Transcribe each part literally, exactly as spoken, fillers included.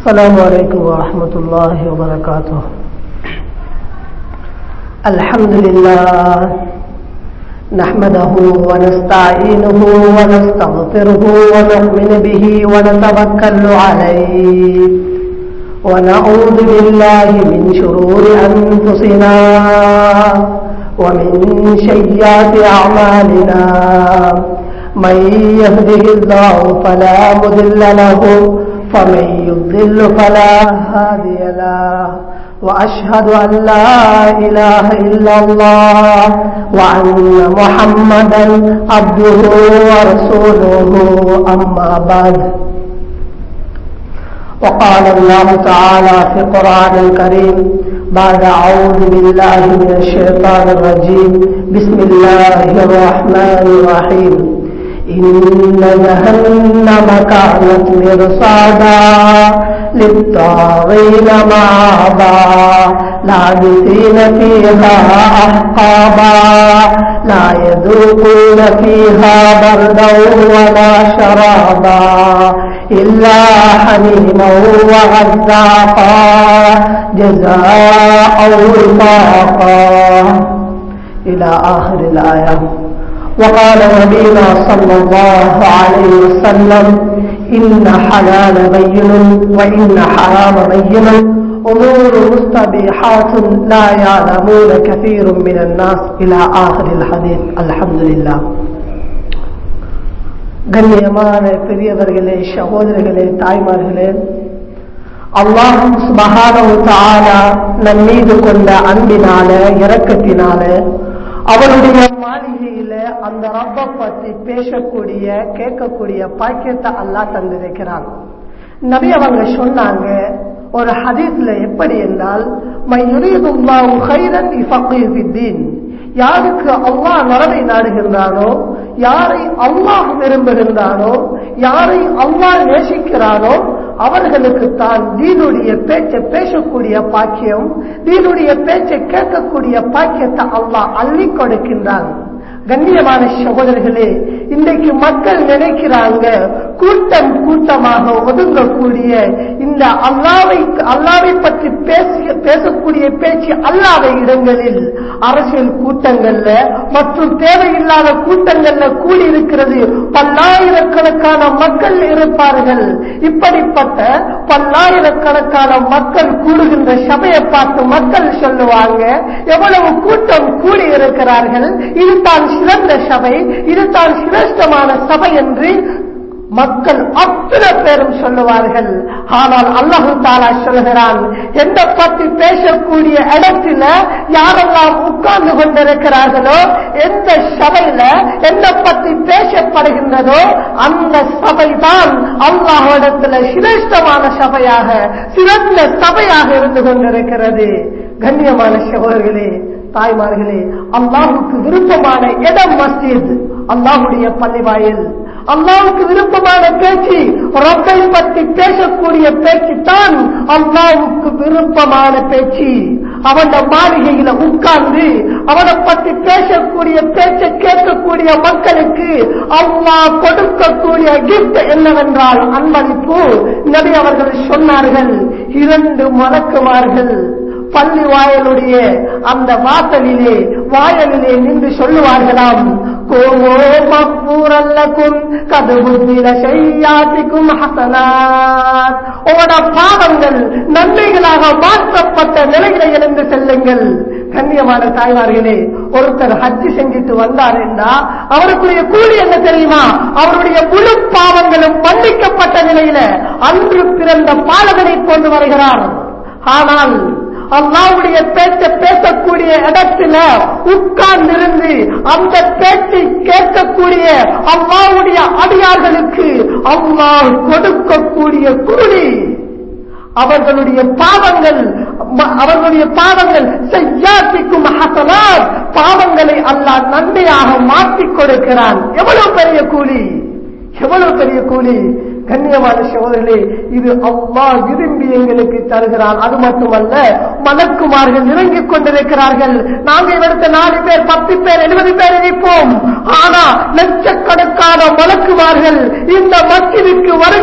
السلام عليكم ورحمة الله وبركاته. الحمد لله نحمده ونستعينه ونستغفره ونؤمن به ونتوكل عليه ونعوذ بالله من شرور أنفسنا ومن سيئات أعمالنا. من يهده الله فلا مضل له ومن يضلل فلا هادي له. وأشهد أن لا إله إلا الله وأن محمدا عبده ورسوله. أما بعد، وقال الله تعالى في القرآن الكريم بعد أعوذ بالله من الشيطان الرجيم بسم الله الرحمن الرحيم. إن جهنم كانت مرصادا للطاغين مآبا لابثين فيها أحقابا لا يذوقون فيها بردا ولا شرابا إلا حميما وغساقا جزاء وفاقا إلى آخر الآية. وقال نبينا صلى الله عليه وسلم إن حلال بين وإن حرام بين أمور مستبيحات لا يعلمون كثير من الناس إلى آخر الحديث. الحمد لله. கண்ணியமான பெரியவர்களே, சகோதரர்களே, தாய்மார்களே, அல்லாஹ் சுப்ஹானஹு வ தஆலா நம் மீது கொண்ட அன்பினால இரக்கத்தினால அவருடைய மாளிகையில அந்த ரப்ப பத்தி பேசக்கூடிய கேட்கக்கூடிய பாக்கியத்தை அல்லாஹ் தந்திருக்கிறான். நபி அவங்க சொன்னாங்க ஒரு ஹதீஸ்ல, எப்படி என்றால் மய்யுரீதுல்லாஹு கைரன் யுஃபக்ஹிஹு ஃபித்தீன், யாருக்கு அல்லாஹ் நலவை நாடுகின்றானோ, யாரை அல்லாஹ் விரும்புகின்றானோ, யாரை அல்லாஹ் நேசிக்கிறானோ அவர்களுக்கு தான் தீனுடைய பேச்சை பேசக்கூடிய பாக்கியம், தீனுடைய பேச்சை கேட்கக்கூடிய பாக்கியத்தை அல்லாஹ் அள்ளி கொடுக்கின்றான். கண்ணியமான சகோதரர்களே, இன்றைக்கு மக்கள் நினைக்கிறாங்க கூட்டம் கூட்டமாக ஒதுங்கக்கூடிய இந்த அல்லாவை அல்லாவை பற்றி பேசக்கூடிய பேச்சு அல்லாத இடங்களில் அரசியல் கூட்டங்கள்ல மற்றும் தேவையில்லாத கூட்டங்கள்ல கூடி இருக்கிறது பல்லாயிரக்கணக்கான மக்கள் இருப்பார்கள். இப்படிப்பட்ட பல்லாயிரக்கணக்கான மக்கள் கூடுகின்ற சபையை பார்த்து மக்கள் சொல்லுவாங்க, எவ்வளவு கூட்டம் கூடி இருக்கிறார்கள், இதுதான் சிறந்த சபை, இதுதான் சிரேஷ்டமான சபை என்று மக்கள் அத்தனை பேரும் சொல்லுவார்கள். ஆனால் அல்லாஹ் தஆலா சொல்கிறான், எந்த பற்றி பேசக்கூடிய இடத்துல யாரெல்லாம் உட்கார்ந்து கொண்டிருக்கிறார்களோ, எந்த சபையில எந்த பற்றி பேசப்படுகின்றதோ அந்த சபைதான் அல்லாஹ்விடத்தில் சிரேஷ்டமான சபையாக சிறந்த சபையாக இருந்து கொண்டிருக்கிறது. கண்ணியமான சகோதரர்களே, தாய்மார்களே, அல்லாஹுக்கு விருப்பமான இடம் மஸ்ஜித், அல்லாஹுடைய பள்ளிவாயில். அல்லாஹுக்கு விருப்பமான பேச்சு, ரப்பை பற்றி பேசக்கூடிய பேச்சு தான் அல்லாஹுக்கு விருப்பமான பேச்சு. அவன் மாளிகையில உட்கார்ந்து அவனை பற்றி பேசக்கூடிய பேச்சை கேட்கக்கூடிய மக்களுக்கு அல்லாஹ் கொடுக்கக்கூடிய கிஃப்ட் என்னவென்றால் அன்பளிப்பு. நபி அவர்கள் சொன்னார்கள், இரண்டு மலக்குமார்கள் பள்ளி வாயலுடைய அந்த வாசலிலே வாயலிலே நின்று சொல்லுவார்களாம், கோமோ மக்பூரல்லகும் கதுபுதில ஷையாத்திக்கும் ஹஸனாத், உங்களோட பாவங்கள் நன்மைகளாக மாற்றப்பட்ட நிலையில எழுந்து செல்லுங்கள். கண்ணியமான தாய்மார்களே, ஒருத்தர் ஹஜ்ஜி செஞ்சுட்டு வந்தார் என்றா அவருக்குரிய கூலி என்ன தெரியுமா? அவருடைய முழு பாவங்களும் மன்னிக்கப்பட்ட நிலையில அன்று பிறந்த பாலகனை கொண்டு வருகிறார். ஆனால் அல்லாஹ்வுடைய பேச்சை பேசக்கூடிய இடத்துல உட்கார்ந்திருந்து அந்த பேச்சை கேட்கக்கூடிய அல்லாஹ்வுடைய அடியார்களுக்கு அல்லாஹ் கொடுக்கக்கூடிய கூலி, அவர்களுடைய பாவங்கள் அவர்களுடைய பாவங்கள் செய்யாத்திக்கும் ஹஸனாத், பாவங்களை அல்லாஹ் நன்மையாக மாற்றிக் கொடுக்கிறான். எவ்வளவு பெரிய கூலி, எவ்வளவு பெரிய கூலி! கண்ணியமான சகோதரர்களே, இது அல்லாஹ் விரும்பி எங்களுக்கு தருகிறான். அது மட்டுமல்ல, மலக்குமார்கள் இறங்கிக் கொண்டிருக்கிறார்கள். நாங்கள் இவருக்கு நாலு பேர் பத்து பேர் எழுபது பேர் இருப்போம். ஆனா லட்சக்கணக்கான மலக்குமார்கள் இந்த மஸ்ஜிதுக்கு வருகை தந்த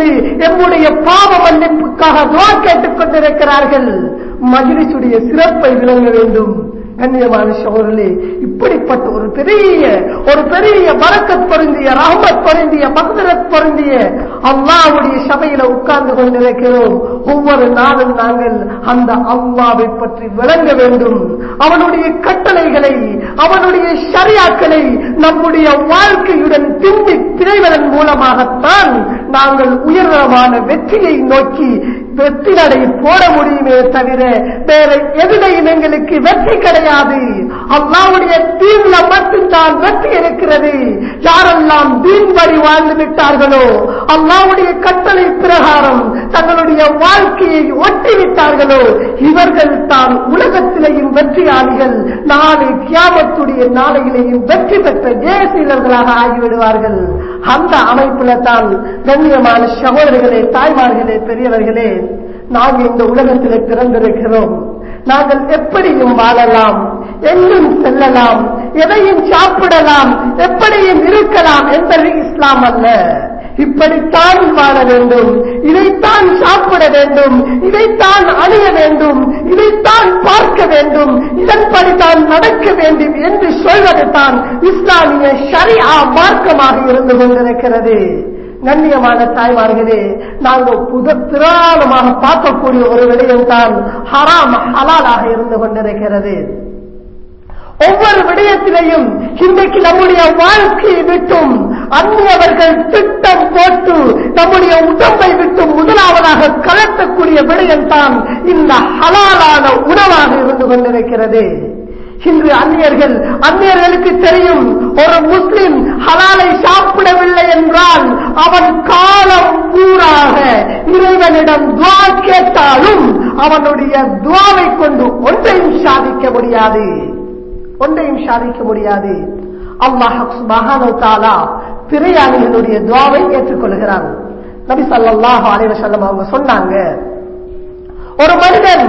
இருந்து எம்முடைய பாவ மன்னிப்புக்காக துஆ கேட்டுக் கொண்டிருக்கிறார்கள். மஜ்லிஸுடைய சிறப்பை விளங்க வேண்டும். கண்ணியமான சகோதரர்களே, இப்படிப்பட்ட ஒரு பெரிய ஒரு பெரிய பரக்கத் பொருந்திய ரஹ்மத் பொருந்திய மக்ஃபிரத் பொருந்திய அல்லாஹ்வுடைய சபையில உட்கார்ந்து கொண்டிருக்கிறோம். ஒவ்வொரு நாளும் நாங்கள் அந்த அல்லாஹ்வை பற்றி விளங்க வேண்டும். அவனுடைய கட்டளைகளை அவனுடைய ஷரியாக்களை நம்முடைய வாழ்க்கையுடன் பின்னி பிணைவதன் மூலமாகத்தான் நாங்கள் உயர்தரமான வெற்றியை நோக்கி வெற்றி நடை போட முடியுமே தவிர வேற எதிலையும் எங்களுக்கு வெற்றி கிடையாது. அல்லாஹ்வுடைய தீன்ல மட்டும்தான் வெற்றி இருக்கிறது. யாரெல்லாம் தீன்படி வாழ்ந்து விட்டார்களோ, அல்லாஹ்வுடைய கட்டளை பிரகாரம் தங்களுடைய வாழ்க்கையை ஒட்டிவிட்டார்களோ, இவர்கள் தான் உலகத்திலேயும் வெற்றியாளிகள், நாளை கியாமத்துடைய நாளையிலேயும் வெற்றி பெற்ற ஜெயசீலர்களாக ஆகிவிடுவார்கள். அந்த அமைப்புல தான் கண்ணியமான சகோதரர்களே, தாய்மார்களே, பெரியவர்களே, நாங்கள் இந்த உலகத்தில் பிறந்திருக்கிறோம். நாங்கள் எப்படியும் வாழலாம், எங்கும் செல்லலாம், எதையும் சாப்பிடலாம், எப்படியும் இருக்கலாம் என்பது இஸ்லாம் அல்ல. இப்படித்தான் வாழ வேண்டும், இதைத்தான் சாப்பிட வேண்டும், இதைத்தான் அணிய வேண்டும், இதைத்தான் பார்க்க வேண்டும், இதன்படித்தான் நடக்க வேண்டும் என்று சொல்வது தான் இஸ்லாமிய ஷரியா மார்க்கமாக இருந்து கொண்டிருக்கிறது. கண்ணியமான தாய்மார்களே, நாங்கள் புத பிரதானமாக பார்க்கக்கூடிய ஒரு விடயம் தான் ஹராம் ஹலாலாக இருந்து கொண்டிருக்கிறது. ஒவ்வொரு விடயத்திலையும் இன்றைக்கு நம்முடைய வாழ்க்கையை விட்டும் அந்நியவர்கள் திட்டம் போட்டு நம்முடைய உடம்பை விட்டு முதலாவதாக கலட்டக்கூடிய விடயம் தான் இந்த ஹலாலான உணவாக இருந்து கொண்டிருக்கிறது. இன்று அந்நியர்கள் அந்நியர்களுக்கு தெரியும், ஒரு முஸ்லிம் ஹலாலை சாப்பிடவில்லை என்றால் அவன் காலம் பூராக இறைவனிடம் துஆ கேட்டாலும் அவனுடைய துஆவை கொண்டு ஒன்றையும் சாதிக்க முடியாது ஒன்றையும் சாதிக்க முடியாது. அல்லாஹ் சுப்ஹானஹு வ தஆலா பிரயாணிகளுடைய துஆவை ஏற்றுக்கொள்கிறான். நபி ஸல்லல்லாஹு அலைஹி வஸல்லம் அவங்க சொன்னாங்க, ஒரு மனிதன்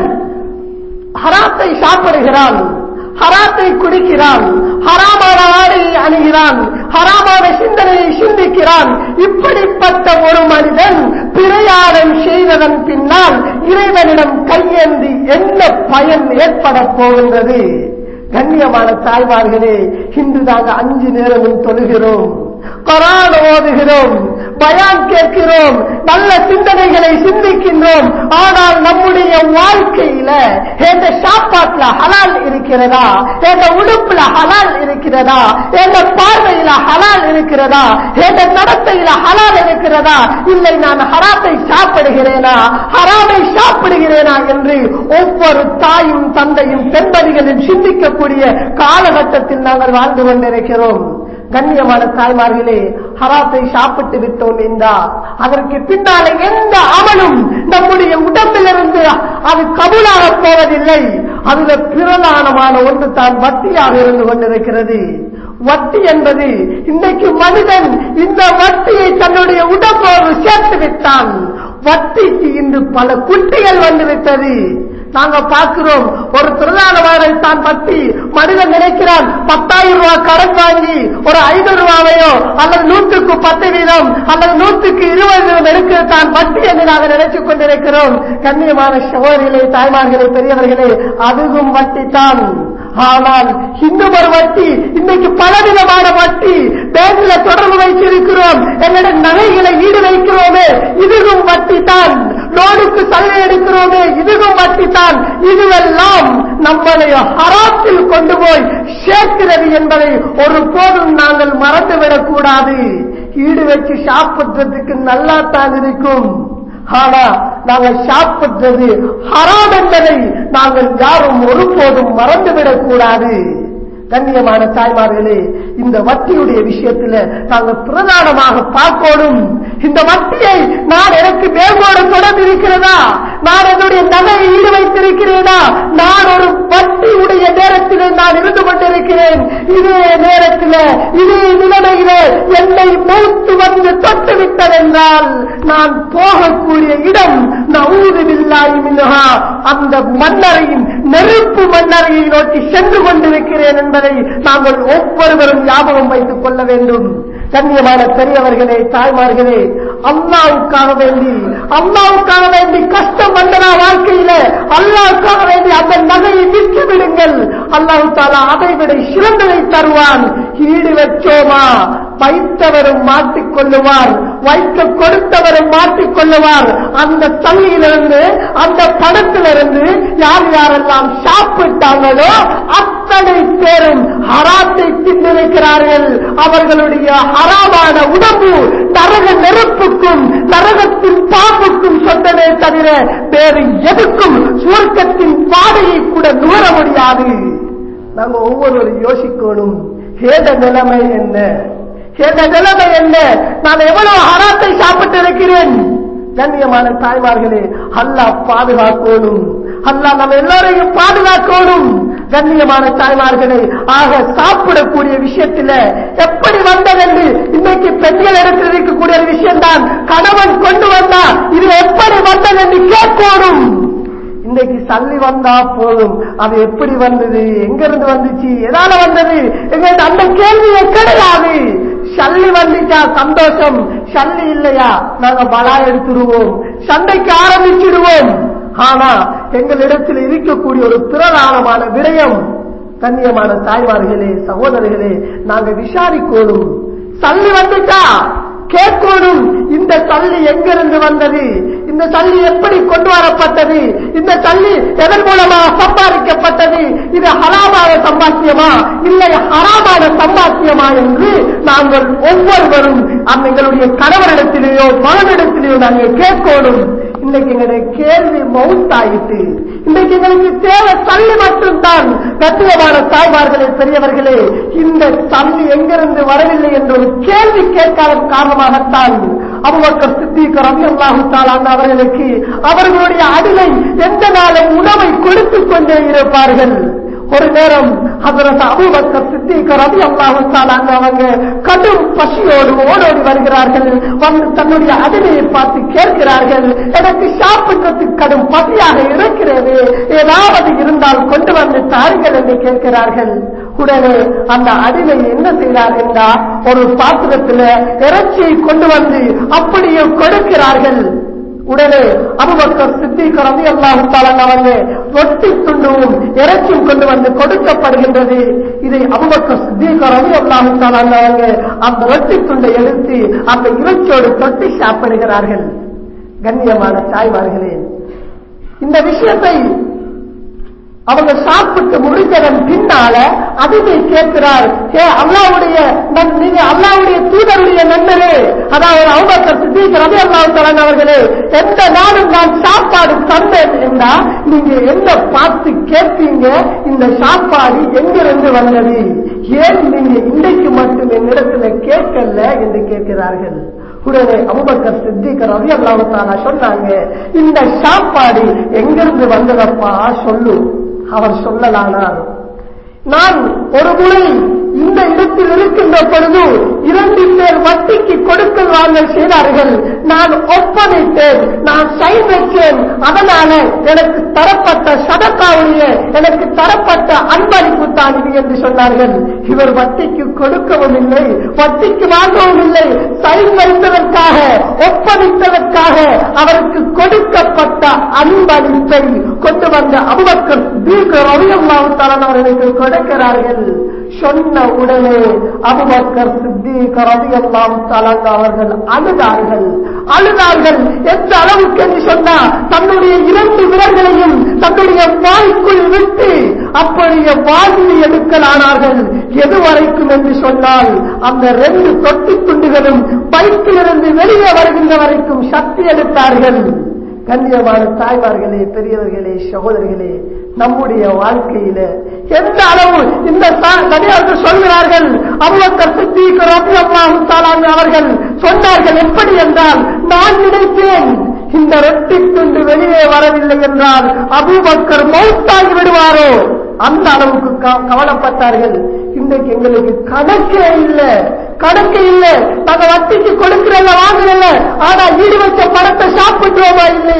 ஹராத்தை சாப்பிடுகிறான், ஹராத்தை குடிக்கிறான், ஹராமான ஆடையை அணிகிறான், ஹராமான சிந்தனையை சிந்திக்கிறான். இப்படிப்பட்ட ஒரு மனிதன் பிரயாணம் செய்ததன் பின்னால் இறைவனிடம் கையேந்தி என்ன பயன் ஏற்பட போகின்றது? கண்ணியமான தாய்மார்களே, இன்று நாங்கள் அஞ்சு நேரமும் தொழுகிறோம், குர்ஆன் ஓதுகிறோம், பயான் கேட்கிறோம், நல்ல சிந்தனைகளை சிந்திக்கின்றோம். ஆனால் நம்முடைய வாழ்க்கையில எந்த சாப்பாட்டுல ஹலால் இருக்கிறதா, எந்த உடுப்புல ஹலால் இருக்கிறதா, எந்த பார்வையில ஹலால் இருக்கிறதா, எந்த நடத்தையில ஹலால் இருக்கிறதா, இல்லை நான் ஹராத்தை சாப்பிடுகிறேனா, ஹராமை சாப்பிடுகிறேனா என்று ஒவ்வொரு தாயும் தந்தையும் பெண்மணிகளும் சிந்திக்கக்கூடிய காலகட்டத்தில் நாங்கள் வாழ்ந்து கொண்டிருக்கிறோம். கண்ணியமான தாய்மார்களே, ஹராத்தை சாப்பிட்டு விட்டோம் என்றால் அதற்கு பின்னாலே எந்த அமலும் நம்முடைய உடம்பிலிருந்து அது கபூலாக போவதில்லை. அதுல பிரதானமான ஒன்று தான் வட்டியாக இருந்து கொண்டிருக்கிறது. வட்டி என்பது இன்றைக்கு மனிதன் இந்த வட்டியை தன்னுடைய உடம்போடு சேர்த்து விட்டான். வட்டிக்கு இன்று பல குட்டிகள் வந்துவிட்டது. நாங்க பார்க்கிறோம், ஒரு பிரதானமான தான் வட்டி. மனிதன் நினைக்கிறான் பத்தாயிரம் ரூபாய் கடன் வாங்கி ஒரு ஐநூறு ரூபாவையோ அல்லது நூற்றுக்கு பத்து வீதம் அல்லது நூற்றுக்கு இருபது வீதம் எடுக்கிறது தான் வட்டி என்று நாங்கள் நினைத்துக் கொண்டிருக்கிறோம். கண்ணியமான சகோதரிகளே, தாய்மார்களே, பெரியவர்களே, அதுவும் வட்டி தான். ஆனால் இன்னும் ஒரு வட்டி, இன்னைக்கு பலவிதமான வட்டி. பேங்க்ல தொடர்பு வைத்திருக்கிறோம், எங்களுடைய நகைகளை ஈடு வைக்கிறோமே, இதுவும் வட்டி தான். லோனுக்கு சலுகை எடுக்கிறோமே, இதுவும் வட்டி தான். இதுவெல்லாம் நம்முடைய ஹராத்தில் கொண்டு போய் சேர்க்கிறது என்பதை ஒருபோதும் நாங்கள் மறந்துவிடக் கூடாது. ஈடு வச்சு சாப்பிடுறதுக்கு நல்லா தான் இருக்கும், ஆனா நாங்கள் சாப்பிட்டது ஹராம் என்பதை நாங்கள் யாரும் ஒருபோதும் மறந்துவிடக் கூடாது. கண்ணியமான தாய்மார்களே, இந்த வட்டியுடைய விஷயத்தில் நாங்கள் பிரதானமாக பார்க்கணும். இந்த வட்டியை நான் எனக்கு மேல்கோடு தொடர்ந்து இருக்கிறதா, நான் என்னுடைய நகையை ஈடு வைத்திருக்கிறேனா, நான் ஒரு வட்டியுடைய நேரத்தில் நான் இருந்து கொண்டிருக்கிறேன். இதே நேரத்தில் இதே நிலைமையிலே என்னை மூத்து வந்து தொட்டு விட்டதென்றால் நான் போகக்கூடிய இடம் நஊது பில்லாஹி மின்ஹா, அந்த மன்னரையும் நெருப்பு மன்னரையை நோக்கி சென்று கொண்டிருக்கிறேன் என்பதை நாங்கள் ஒவ்வொருவரும் ஞாபகம் வைத்துக் கொள்ள வேண்டும். கண்ணியமான பெரியவர்களே, தாய்மார்களே, அல்லாஹ்வுக்காக வேண்டி அல்லாஹ்வுக்காக வேண்டி கஷ்டம் வந்தனா வாழ்க்கையில அல்லாஹ்வுக்காக வேண்டி அந்த நகையை விற்று விடுங்கள். அல்லாஹ் தஆலா அதை விட சிறந்ததை தருவான். ஈடு வச்சோமா வைத்தவரும் மாட்டிக்கொள்ளுவார், வைக்க கொடுத்தவரும் மாட்டிக்கொள்ளுவார். அந்த சல்லியிலிருந்து அந்த பணத்திலிருந்து யார் யாரெல்லாம் சாப்பிட்டாங்களோ அத்தனை பேரும் ஹராத்தை தின்னிருக்கிறார்கள். அவர்களுடைய ஹராமான உணவு நரக நெருப்புக்கும் நரகத்தின் பாம்புக்கும் சொன்னதே தவிர வேறு எதுக்கும் சுவர்க்கத்தின் பாதையை கூட நுகர முடியாது. நாங்க ஒவ்வொருவரும் யோசிக்கணும், ஏத நிலைமை என்ன, ஏத நிலைமை என்ன, நான் எவ்வளவு ஹராத்தை சாப்பிட்டு இருக்கிறேன். கண்ணியமான தாய்மார்களே, அல்லாஹ் பாதுகாக்கணும், அல்லாஹ் நம்ம எல்லாரையும் பாதுகாக்கணும். கண்ணியமான தாய்மார்களே, ஆக சாப்பிடக்கூடிய விஷயத்தில் எப்படி வந்ததென்று இன்னைக்கு பெண்கள் இடத்தில் இருக்கக்கூடிய ஒரு விஷயம்தான். கணவன் கொண்டு வந்தா இது எப்படி வந்ததென்று கேட்கணும். இன்னைக்கு சல்லி வந்தா போதும், அது எப்படி வந்தது, எங்கிருந்து வந்துச்சு, எதால வந்தது, எங்களுக்கு அந்த கேள்வியே கிடையாது. சல்லி வந்துச்சா சந்தோஷம், சல்லி இல்லையா நாங்க பலா எடுத்துருவோம், சண்டைக்கு ஆரம்பிச்சிடுவோம். ஆனா எங்களிடத்தில் இருக்கக்கூடிய ஒரு பிரதானமான விடயம், கண்ணியமான தாய்மார்களே, சகோதரர்களே, நாங்க விசாரிக்கணும். சல்லி வந்துட்டா கேட்கணும், இந்த சல்லி எங்கிருந்து வந்தது, இந்த சல்லி எப்படி கொண்டு வரப்பட்டது, இந்த சல்லி எதன் மூலமாக சம்பாதிக்கப்பட்டது, இது ஹலாமான சம்பாத்தியமா இல்லை ஹராமான சம்பாத்தியமா என்று நாங்கள் ஒவ்வொருவரும் அந்த எங்களுடைய கணவரிடத்திலேயோ மகனிடத்திலேயோ நாங்கள் கேட்கணும். இன்னைக்கு எங்களுடைய கேள்வி மவுத்தாயிட்டு, இன்னைக்கு எங்களுக்கு தேவை சல்லி மட்டும்தான். கண்ணியமான தாய்மார்களே, பெரியவர்களே, இந்த சல்லி எங்கிருந்து வரவில்லை என்ற ஒரு கேள்வி கேட்காத காரணமாகத்தான் அபூபக்கர் சித்திக் ரலியல்லாஹு தஆலா அவர்களுக்கு அவர்களுடைய அடிமை எந்த நாளும் உணவை கொடுத்துக் கொண்டே இருப்பார்கள். ஒரு நேரம் ஹஜ்ரத் அபூபக்கர் சித்திக் ரலியல்லாஹு தஆலா அவங்க கடும் பசியோடு ஓடோடி வருகிறார்கள். வந்து தன்னுடைய அடிமையை பார்த்து கேட்கிறார்கள், எனக்கு சாப்பிட்டதுக்கு கடும் பசியாக இருக்கிறது, ஏதாவது இருந்தால் கொண்டு வந்து தாருங்கள் என்று கேட்கிறார்கள். உடனே அந்த அடிமை என்ன செய்கிறார் என்றால் ஒரு பாத்திரத்தில் இறைச்சியை கொண்டு வந்து அப்படியே கொடுக்கிறார்கள். உடனே அபூபக்கர் சித்திக் ரலியல்லாஹு தஆலா அவங்க ரொட்டி துண்டும் இறைச்சியும் கொண்டு வந்து கொடுக்கப்படுகின்றது. இதை அபூபக்கர் சித்திக் ரலியல்லாஹு தஆலா அவங்க அந்த ரொட்டி துண்டை எடுத்து அந்த இறைச்சியோடு தொட்டி சாப்பிடுகிறார்கள். கண்ணியமான தாய்மார்களே, இந்த விஷயத்தை அவங்க சாப்பிட்டு முடிந்ததன் பின்னால அதுவே கேட்கிறார், ஏ அல்லாஹ்வுடைய நீங்க அல்லாஹ்வுடைய தூதருடைய நண்பரே, அதாவது அபூபக்கர் சித்திக் ரலியல்லாஹு தஆலா அவர்களே, எந்த நாளும் நான் சாப்பாடு தந்தேன் என்றா நீங்க என்ன பார்த்து கேட்பீங்க, இந்த சாப்பாடு எங்கிருந்து வந்தது, ஏன் நீங்க இன்றைக்கு மட்டும் என்னிடத்துல கேட்கல என்று கேட்கிறார்கள். உடனே அபூபக்கர் சித்திக் ரலியல்லாஹு தஆலா சொன்னாங்க, இந்த சாப்பாடு எங்கிருந்து வந்ததப்பா சொல்லு. அவர் சொல்லலானார், நான் ஒரு முறை இந்த இடத்தில் இருக்கின்ற பொழுது இரண்டு பேர் வட்டிக்கு கொடுக்கல் வாங்கல் செய்தார்கள், நான் ஒப்படைத்தேன், நான் சைன் வச்சேன், அதனால எனக்கு தரப்பட்ட சதக்காவுடைய எனக்கு தரப்பட்ட அன்பளிப்பு தான் இது என்று சொன்னார்கள். இவர் வட்டிக்கு கொடுக்கவும் இல்லை, வட்டிக்கு வாங்கவும் இல்லை, சைன் வைத்ததற்காக ஒப்படைத்ததற்காக அவருக்கு கொடுக்கப்பட்ட அன்பளிப்பை கொண்டு வந்த அபூபக்கர் சித்திக் ரலியல்லாஹு தஆலா அவர்களுக்கு கொடுக்கிறார்கள். சொன்ன உடனே அபூபக்கர் சித்திக் ரலியல்லாஹு தஆலா அவர்கள் அழுதார்கள் அழுதார்கள் எந்த அளவுக்கு என்று சொன்னா தன்னுடைய இரண்டு விரல்களையும் தன்னுடைய வாய்க்குள் விட்டு அப்படியே வாதியை எடுக்கலானார்கள். எதுவரைக்கும் என்று சொன்னால் அந்த ரெண்டு தொட்டி துண்டுகளும் பைக்கிலிருந்து வெளியே வருகின்ற வரைக்கும் சக்தி எடுத்தார்கள். கண்ணியமான தாய்மார்களே, பெரியவர்களே, சகோதரர்களே, நம்முடைய வாழ்க்கையில எந்த அளவு இந்த தனியார்கள் சொல்கிறார்கள், அபூபக்கர் சித்திக் ரலியல்லாஹு தஆலா அவர்கள் சொன்னார்கள் எப்படி என்றால், நான் நினைத்தேன் இந்த ரொட்டி துண்டு வெளியே வரவில்லை என்றால் அபூபக்கர் மௌத்தாகி விடுவாரோ, அந்த அளவுக்கு கவலைப்பட்டார்கள். இன்றைக்கு எங்களுக்கு கணக்கே இல்லை, கணக்கு இல்லை. நாங்க வட்டிக்கு கொடுக்கிறத வாங்கல, ஆனா ஈடு வச்ச பணத்தை சாப்பிட்டுவோமா இல்லையா?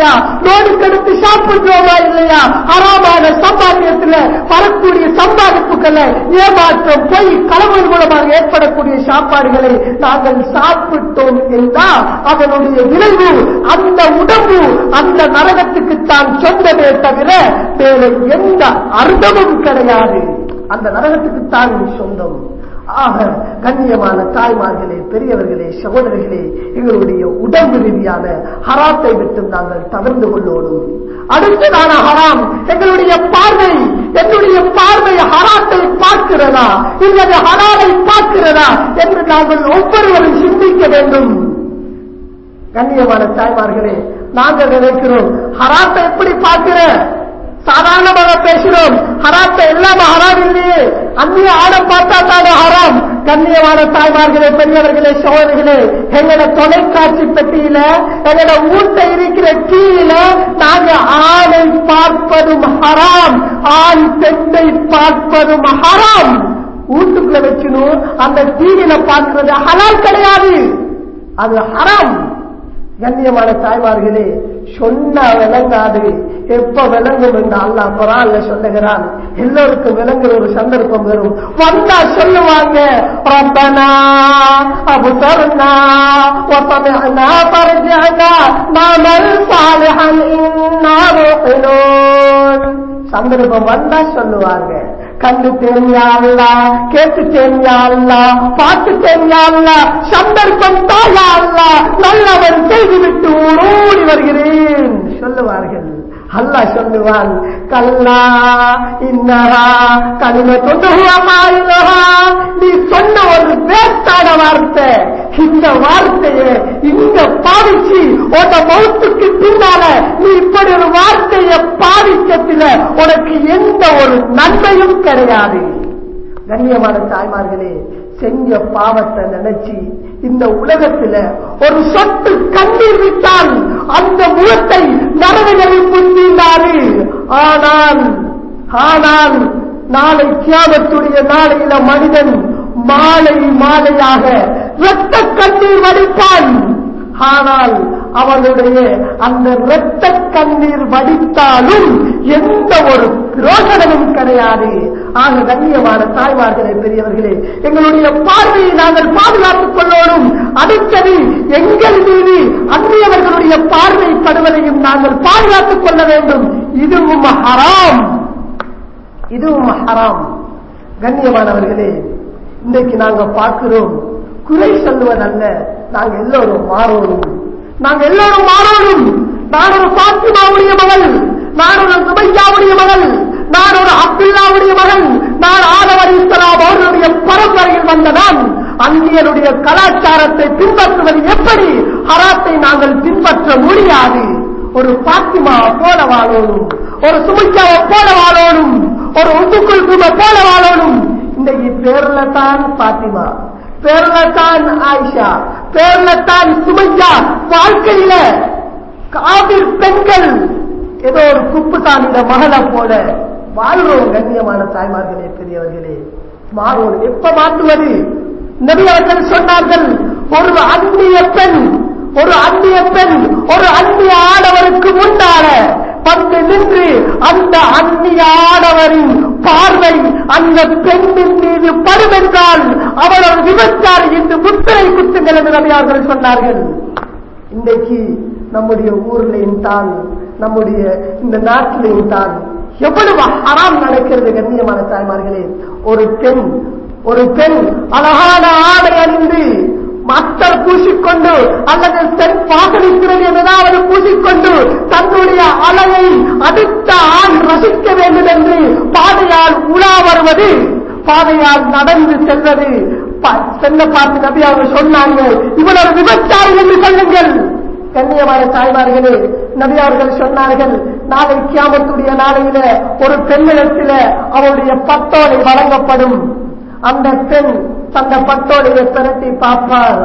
இல்லையா, நோடுக்கெடுத்து சாப்பிடுறோமா இல்லையா, ஹராமான சம்பாத்தியத்தில் வரக்கூடிய சம்பாதிப்புகளை ஏமாற்றம் பொய் களவின் மூலமாக ஏற்படக்கூடிய சாப்பாடுகளை நாங்கள் சாப்பிட்டோம் என்றால் அதனுடைய விளைவு அந்த உடம்பு அந்த நரகத்துக்குத்தான் சொந்தமே தவிர வேறு எந்த அர்த்தமும் கிடையாது. அந்த நரகத்துக்குத்தான் சொந்தம். ஆக கண்ணியமான தாய்மார்களே, பெரியவர்களே, சகோதரர்களே, எங்களுடைய உடம்பு ரீதியான ஹராத்தை விட்டு நாங்கள் தவிர்த்து கொள்ளோடும். அடுத்ததான ஹராம் எங்களுடைய பார்வை. என்னுடைய பார்வை ஹராத்தை பார்க்கிறதா இல்லது ஹலாலை பார்க்கிறதா என்று நாங்கள் ஒவ்வொருவரும் சிந்திக்க வேண்டும். கண்ணியமான தாய்மார்களே, நாங்கள் நினைக்கிறோம் ஹராத்தை எப்படி பார்க்கிற, சாதாரணமாக பேசுகிறோம், ஹராத்தை இல்லாம ஹராம் இல்லையே, அந்நிய ஆடம் பார்த்தா தானே ஹராம். கண்ணியமான தாய்மார்களே, பெரியவர்களே, சோதரிகளே, எங்களோட தொலைக்காட்சி பெட்டியில எங்களோட வீட்டை இருக்கிற கீழ நாங்க ஆணை பார்ப்பதும் ஹராம், ஆண் பெண்ணை பார்ப்பதும் ஹராம். வீட்டுக்குள்ள வச்சுணும் அந்த டிவியில பார்க்கிறது ஹலால் கிடையாது, அது ஹராம். கண்ணியமான தாய்மார்களே, சொன்னா விளங்காது, எப்ப விளங்கும் என்று அல்லாஹ் குர்ஆன்ல சொல்லுகிறான். எல்லோருக்கும் விளங்குற ஒரு சந்தர்ப்பம் வரும், வந்தா சொல்லுவாங்க, ரப்பனா அப்சர்னா வஸமிஅனா ஃபர்ஜிஅனா நஅமல் சாலிஹன் இன்னா முஹ்சினூன். சந்தர்ப்பம் வந்தா சொல்லுவாங்க, கண்டு தெரியாதா, கேட்டு தெரியாதா, பார்த்து தெரியாதா, சந்தர்ப்பம் தாயாதா, நல்லவன் செய்துவிட்டு ஓடி வருகிறேன் சொல்லுவார்கள். அல்லாஹ் சொல்லுவான், கல்லா இன்னஹா கலிமத்துஹா, நீ சொன்ன ஒரு வேஸ்டான வார்த்தை, இந்த வார்த்தையை இங்க பாவிச்சு உன்ன மௌத்துக்கு பின்னால நீ இப்படி ஒரு வார்த்தையை பாவிக்கத்தில உனக்கு எந்த ஒரு நன்மையும் கிடையாது. கண்ணியமான தாய்மார்களே, செஞ்ச பாவத்தை நினைச்சு இந்த உலகத்துல ஒரு சொட்டு கண்ணீர் விட்டால் அந்த முகத்தை நரகங்களில் புந்தினாரு. ஆனால் ஆனால் நாளை கியாமத்துடைய நாளையில மனிதன் மாலை மாலையாக இரத்த கண்ணீர் வடிப்பான். ஆனால் அவனுடைய அந்த இரத்த கண்ணீர் வடித்தாலும் எந்த ஒரு பிரயோஜனமும் கிடையாது. ஆக கண்ணியமான தாய்மார்களே, பெரியவர்களே, எங்களுடைய பார்வையை நாங்கள் பாதுகாத்துக் கொள்ளணும். அடுத்தது எங்கள் மீது அந்நியவர்களுடைய பார்வை படுவதையும் நாங்கள் பாதுகாத்துக் கொள்ள வேண்டும். இதுவும் ஹராம், இதுவும் ஹராம். கண்ணியமானவர்களே, இன்றைக்கு நாங்க பார்க்கிறோம், குறை சொல்லுவதல்ல, நாங்க எல்லோரும் மாறணும், நாங்க எல்லோரும் மாறணும். நான் ஒரு பாத்திமாவுடைய மகள், நான் ஒரு சுமையாவுடைய மகள், நான் ஒரு அப்துல்லாவுடைய மகன், நான் ஆதம் அலைஹிஸ்ஸலாம் அவர்களுடைய பரம்பரையில் வந்த நான் அந்நியனுடைய கலாச்சாரத்தை பின்பற்றுவது எப்படி? ஹராத்தை நாங்கள் பின்பற்ற முடியாது. ஒரு பாத்திமா போல வாழணும், ஒரு சுமையாவை போல வாழணும், ஒரு உந்துக்குள் கும போல வாழணும். இன்றைக்கு பேர்ல தான் பாத்திமா, பேர்ல தான் ஆயிஷா, பேர்ல தான் சுமையா, வாழ்க்கையில காவிர் பெண்கள் ஏதோ ஒரு குப்புசாமியிட மகளை போல வாழ்றோம். கண்ணியமான தாய்மார்களே, பெரியவர்களே, மாறோம். எப்ப மாற்றுவது? நபி அவர்கள் சொன்னார்கள், ஒரு அந்நிய பெண் ஒரு அந்நிய பெண் ஒரு அந்நிய ஆடவருக்கு முன்னால வந்து நின்று அந்த அந்நிய ஆடவரின் பார்வை அந்த பெண்ணின் மீது படுமென்றால் அவர் ஒரு விபச்சாரி என்று முத்திரை குத்துங்கள் என்று நபி அவர்கள் சொன்னார்கள். இன்றைக்கு நம்முடைய ஊர்லையும் தான், நம்முடைய இந்த நாட்டிலையும் தான் எவ்வளவு ஹராம் நடக்கிறது. கண்ணியமான தாய்மார்களே, ஒரு பெண் ஒரு பெண் அழகான ஆடை அணிந்து மத்தர் பூசிக்கொண்டு அல்லது வாசலிக்கிறது என்றாவது பூசிக்கொண்டு தன்னுடைய அழகை அடுத்த ஆண் ரசிக்க வேண்டும் என்று பாதையால் உலா வருவது, பாதையால் நடந்து செல்வது செல்ல பார்த்து நபி அவர்கள் சொன்னாங்க, இவ்வளவு விபச்சாரி என்று சொல்லுங்கள். கண்ணியமான தாய்மார்களே, நபி அவர்கள் சொன்னார்கள், நாளை கியாமத்துடைய நாளையில ஒரு பெண்ணிடத்தில அவருடைய பட்டோலை வழங்கப்படும். அந்த பெண் தந்த பட்டோலையை திரட்டி பார்ப்பார்.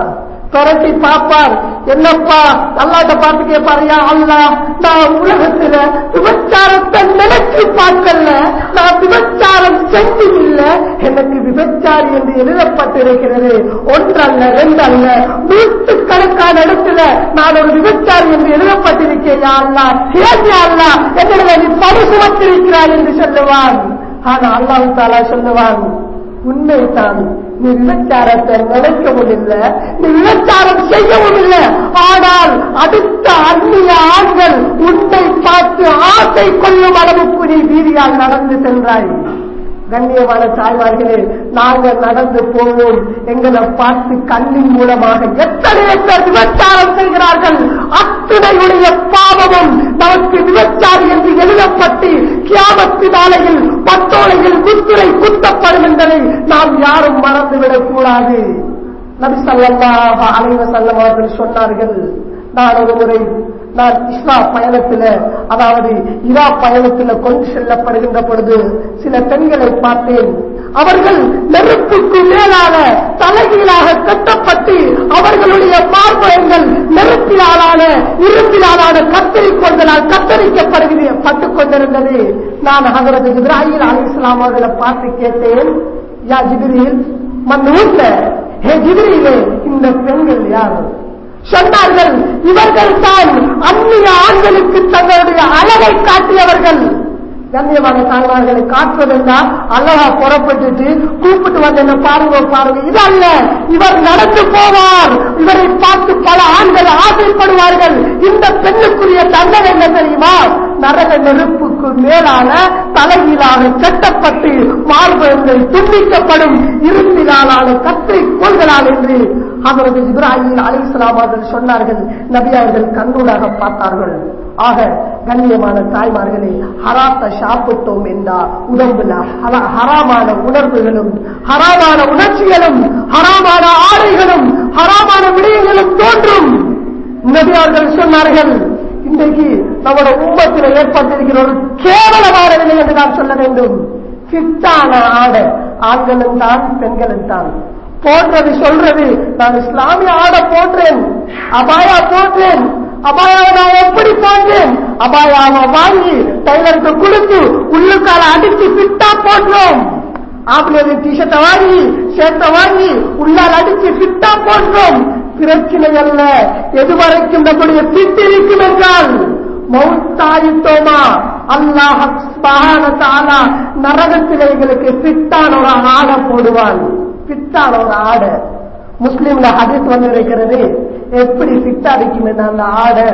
புரட்டி பார்ப்பார். என்னப்பா அல்லாஹ்ட்ட பார்த்து கேட்பாரு, யா அல்லாஹ், நான் உலகத்துல விபச்சாரத்தை நினைச்சு பார்க்கல, நான் விபச்சாரம் செஞ்சதில்ல, எனக்கு விபச்சாரி என்று எழுதப்பட்டிருக்கிறது. ஒன்றல்ல ரெண்டல்ல நூற்றுக்கணக்கான இடத்துல நான் ஒரு விபச்சாரி என்று எழுதப்பட்டிருக்கேன். யா அல்லாஹ், ஏன் யா அல்லாஹ் என்னிடம் நீ பழி சுமத்திருக்கிறாய் என்று சொல்லுவான். ஆனா அல்லாஹ் தஆலா சொல்லுவான், உண்மைதான், நீ விபச்சாரத்தை நினைக்கவும் இல்லை, நீ விபச்சாரம் செய்யவும் இல்லை. ஆனால் அடுத்த அந்நிய ஆண்கள் உன்னை பார்த்து ஆசை கொள்ளும் அளவுக்கு நீ வீதியால் நடந்து சென்றாய். கண்ணியமான தாய்மார்களே, நாங்கள் நடந்து போவோம், எங்களை பார்த்து கண்ணின் மூலமாக எத்தனை பேர் விபச்சாரம் செய்கிறார்கள். அத்தனையுடைய பாவமும் நமக்கு விபச்சாரி என்று எழுதப்பட்டு கியாமத்து நாளையில் பட்டோலையில் குத்துரை குத்தப்படும் என்பதை நாம் யாரும் மறந்துவிடக் கூடாது. நபி ஸல்லல்லாஹு அலைஹி வஸல்லம் அவர்கள் சொன்னார்கள், நான் ஒரு முறை நான் இஸ்ரா பயணத்துல, அதாவது இரா பயணத்துல கொண்டு செல்லப்படுகின்ற பொழுது சில பெண்களை பார்த்தேன். அவர்கள் நெருப்புக்கு மேலான தலைகீழாக கட்டப்பட்டு அவர்களுடைய மார்பகங்கள் நெருப்பிலான இரும்பிலான கத்தரிக்கோள்களால் கத்தரிக்கப்படுகிறது பட்டுக் கொண்டிருந்தது. நான் ஹஜ்ரத் இப்ராஹீம் அலைஹிஸ்ஸலாம் அவர்களை பார்த்து கேட்டேன், யா ஜிப்ரீல், மன்னூர்ல ஹே ஜிப்ரீலே, இந்த பெண்கள் யார்? சொன்னார்கள், இவர்கள் தான் அந்நிய ஆண்களுக்கு தங்களுடைய அழகை காட்டியவர்கள். கண்ணியமான தாய்மார்களை காட்டுவதெல்லாம் அழகா புறப்பட்டுட்டு கூப்பிட்டு வந்து என்ன பாருங்க பாருங்க, இது அல்ல. இவர் நடந்து போவார், இவரை பார்த்து பல ஆண்கள் ஆசைப்படுவார்கள். இந்த பெண்ணுக்குரிய தண்டனை என்ன தெரியுமா? நரக நெருப்புக்கு மேலான தலையிலான கட்டப்பட்டு மார்பகங்கள் துண்டிக்கப்படும் இரும்பிலான கத்தை கோள்களால் என்று ஹஜ்ரத் இப்ராஹீம் அலைஹிஸ்ஸலாம் அவர்கள் சொன்னார்கள். நபி அவர்கள் கண்ணூடாக பார்த்தார்கள். ஆக கண்ணியமான தாய்மார்களே, ஹராத்தை சாப்பிட்டோம் என்றா உடம்புல ஹராமான உணர்வுகளும் ஹராமான உணர்ச்சிகளும் ஹராமான ஆடைகளும் ஹராமான விடயங்களும் தோன்றும். நபி அவர்கள் சொன்னார்கள், இன்றைக்கு நம்முடைய உம்மத்தில் ஏற்பட்டிருக்கிற ஒரு கேவலமான நிலை என்று நான் சொல்ல வேண்டும். ஃபிட்டான ஆடை ஆண்களும் தான் பெண்களும் தான் போன்றது. சொல்றது, நான் இஸ்லாமிய ஆடை போன்றேன், அபாயா போன்றேன், அபாயாவை நான் எப்படி போன்றேன், அபாயாவை வாங்கி டைலருக்கு கொடுத்து உள்ளுக்கால அடித்து ஃபிட்டா போன்றோம். ஆப்பிளது டிஷர்ட்டை வாங்கி ஷர்ட்டை வாங்கி உள்ளால் அடித்து ஃபிட்டா போன்றோம். பிரச்சனை அல்ல, எதுவரைக்கும் நம்முடைய ஃபிட் இருக்கும் என்றால் மௌத்தாயிட்டோமா அல்லாஹ் சுப்ஹானஹு வ தஆலா நரகத்திலே எங்களுக்கு ஃபிட்டான ஒரு ஆடை போடுவான். ஃபிட்டான ஒரு ஆடை முஸ்லிம்ல ஹதீஸ் வந்திருக்கிறது. எப்படி ஃபிட்டா இருக்கும் என்ற அந்த ஆடை,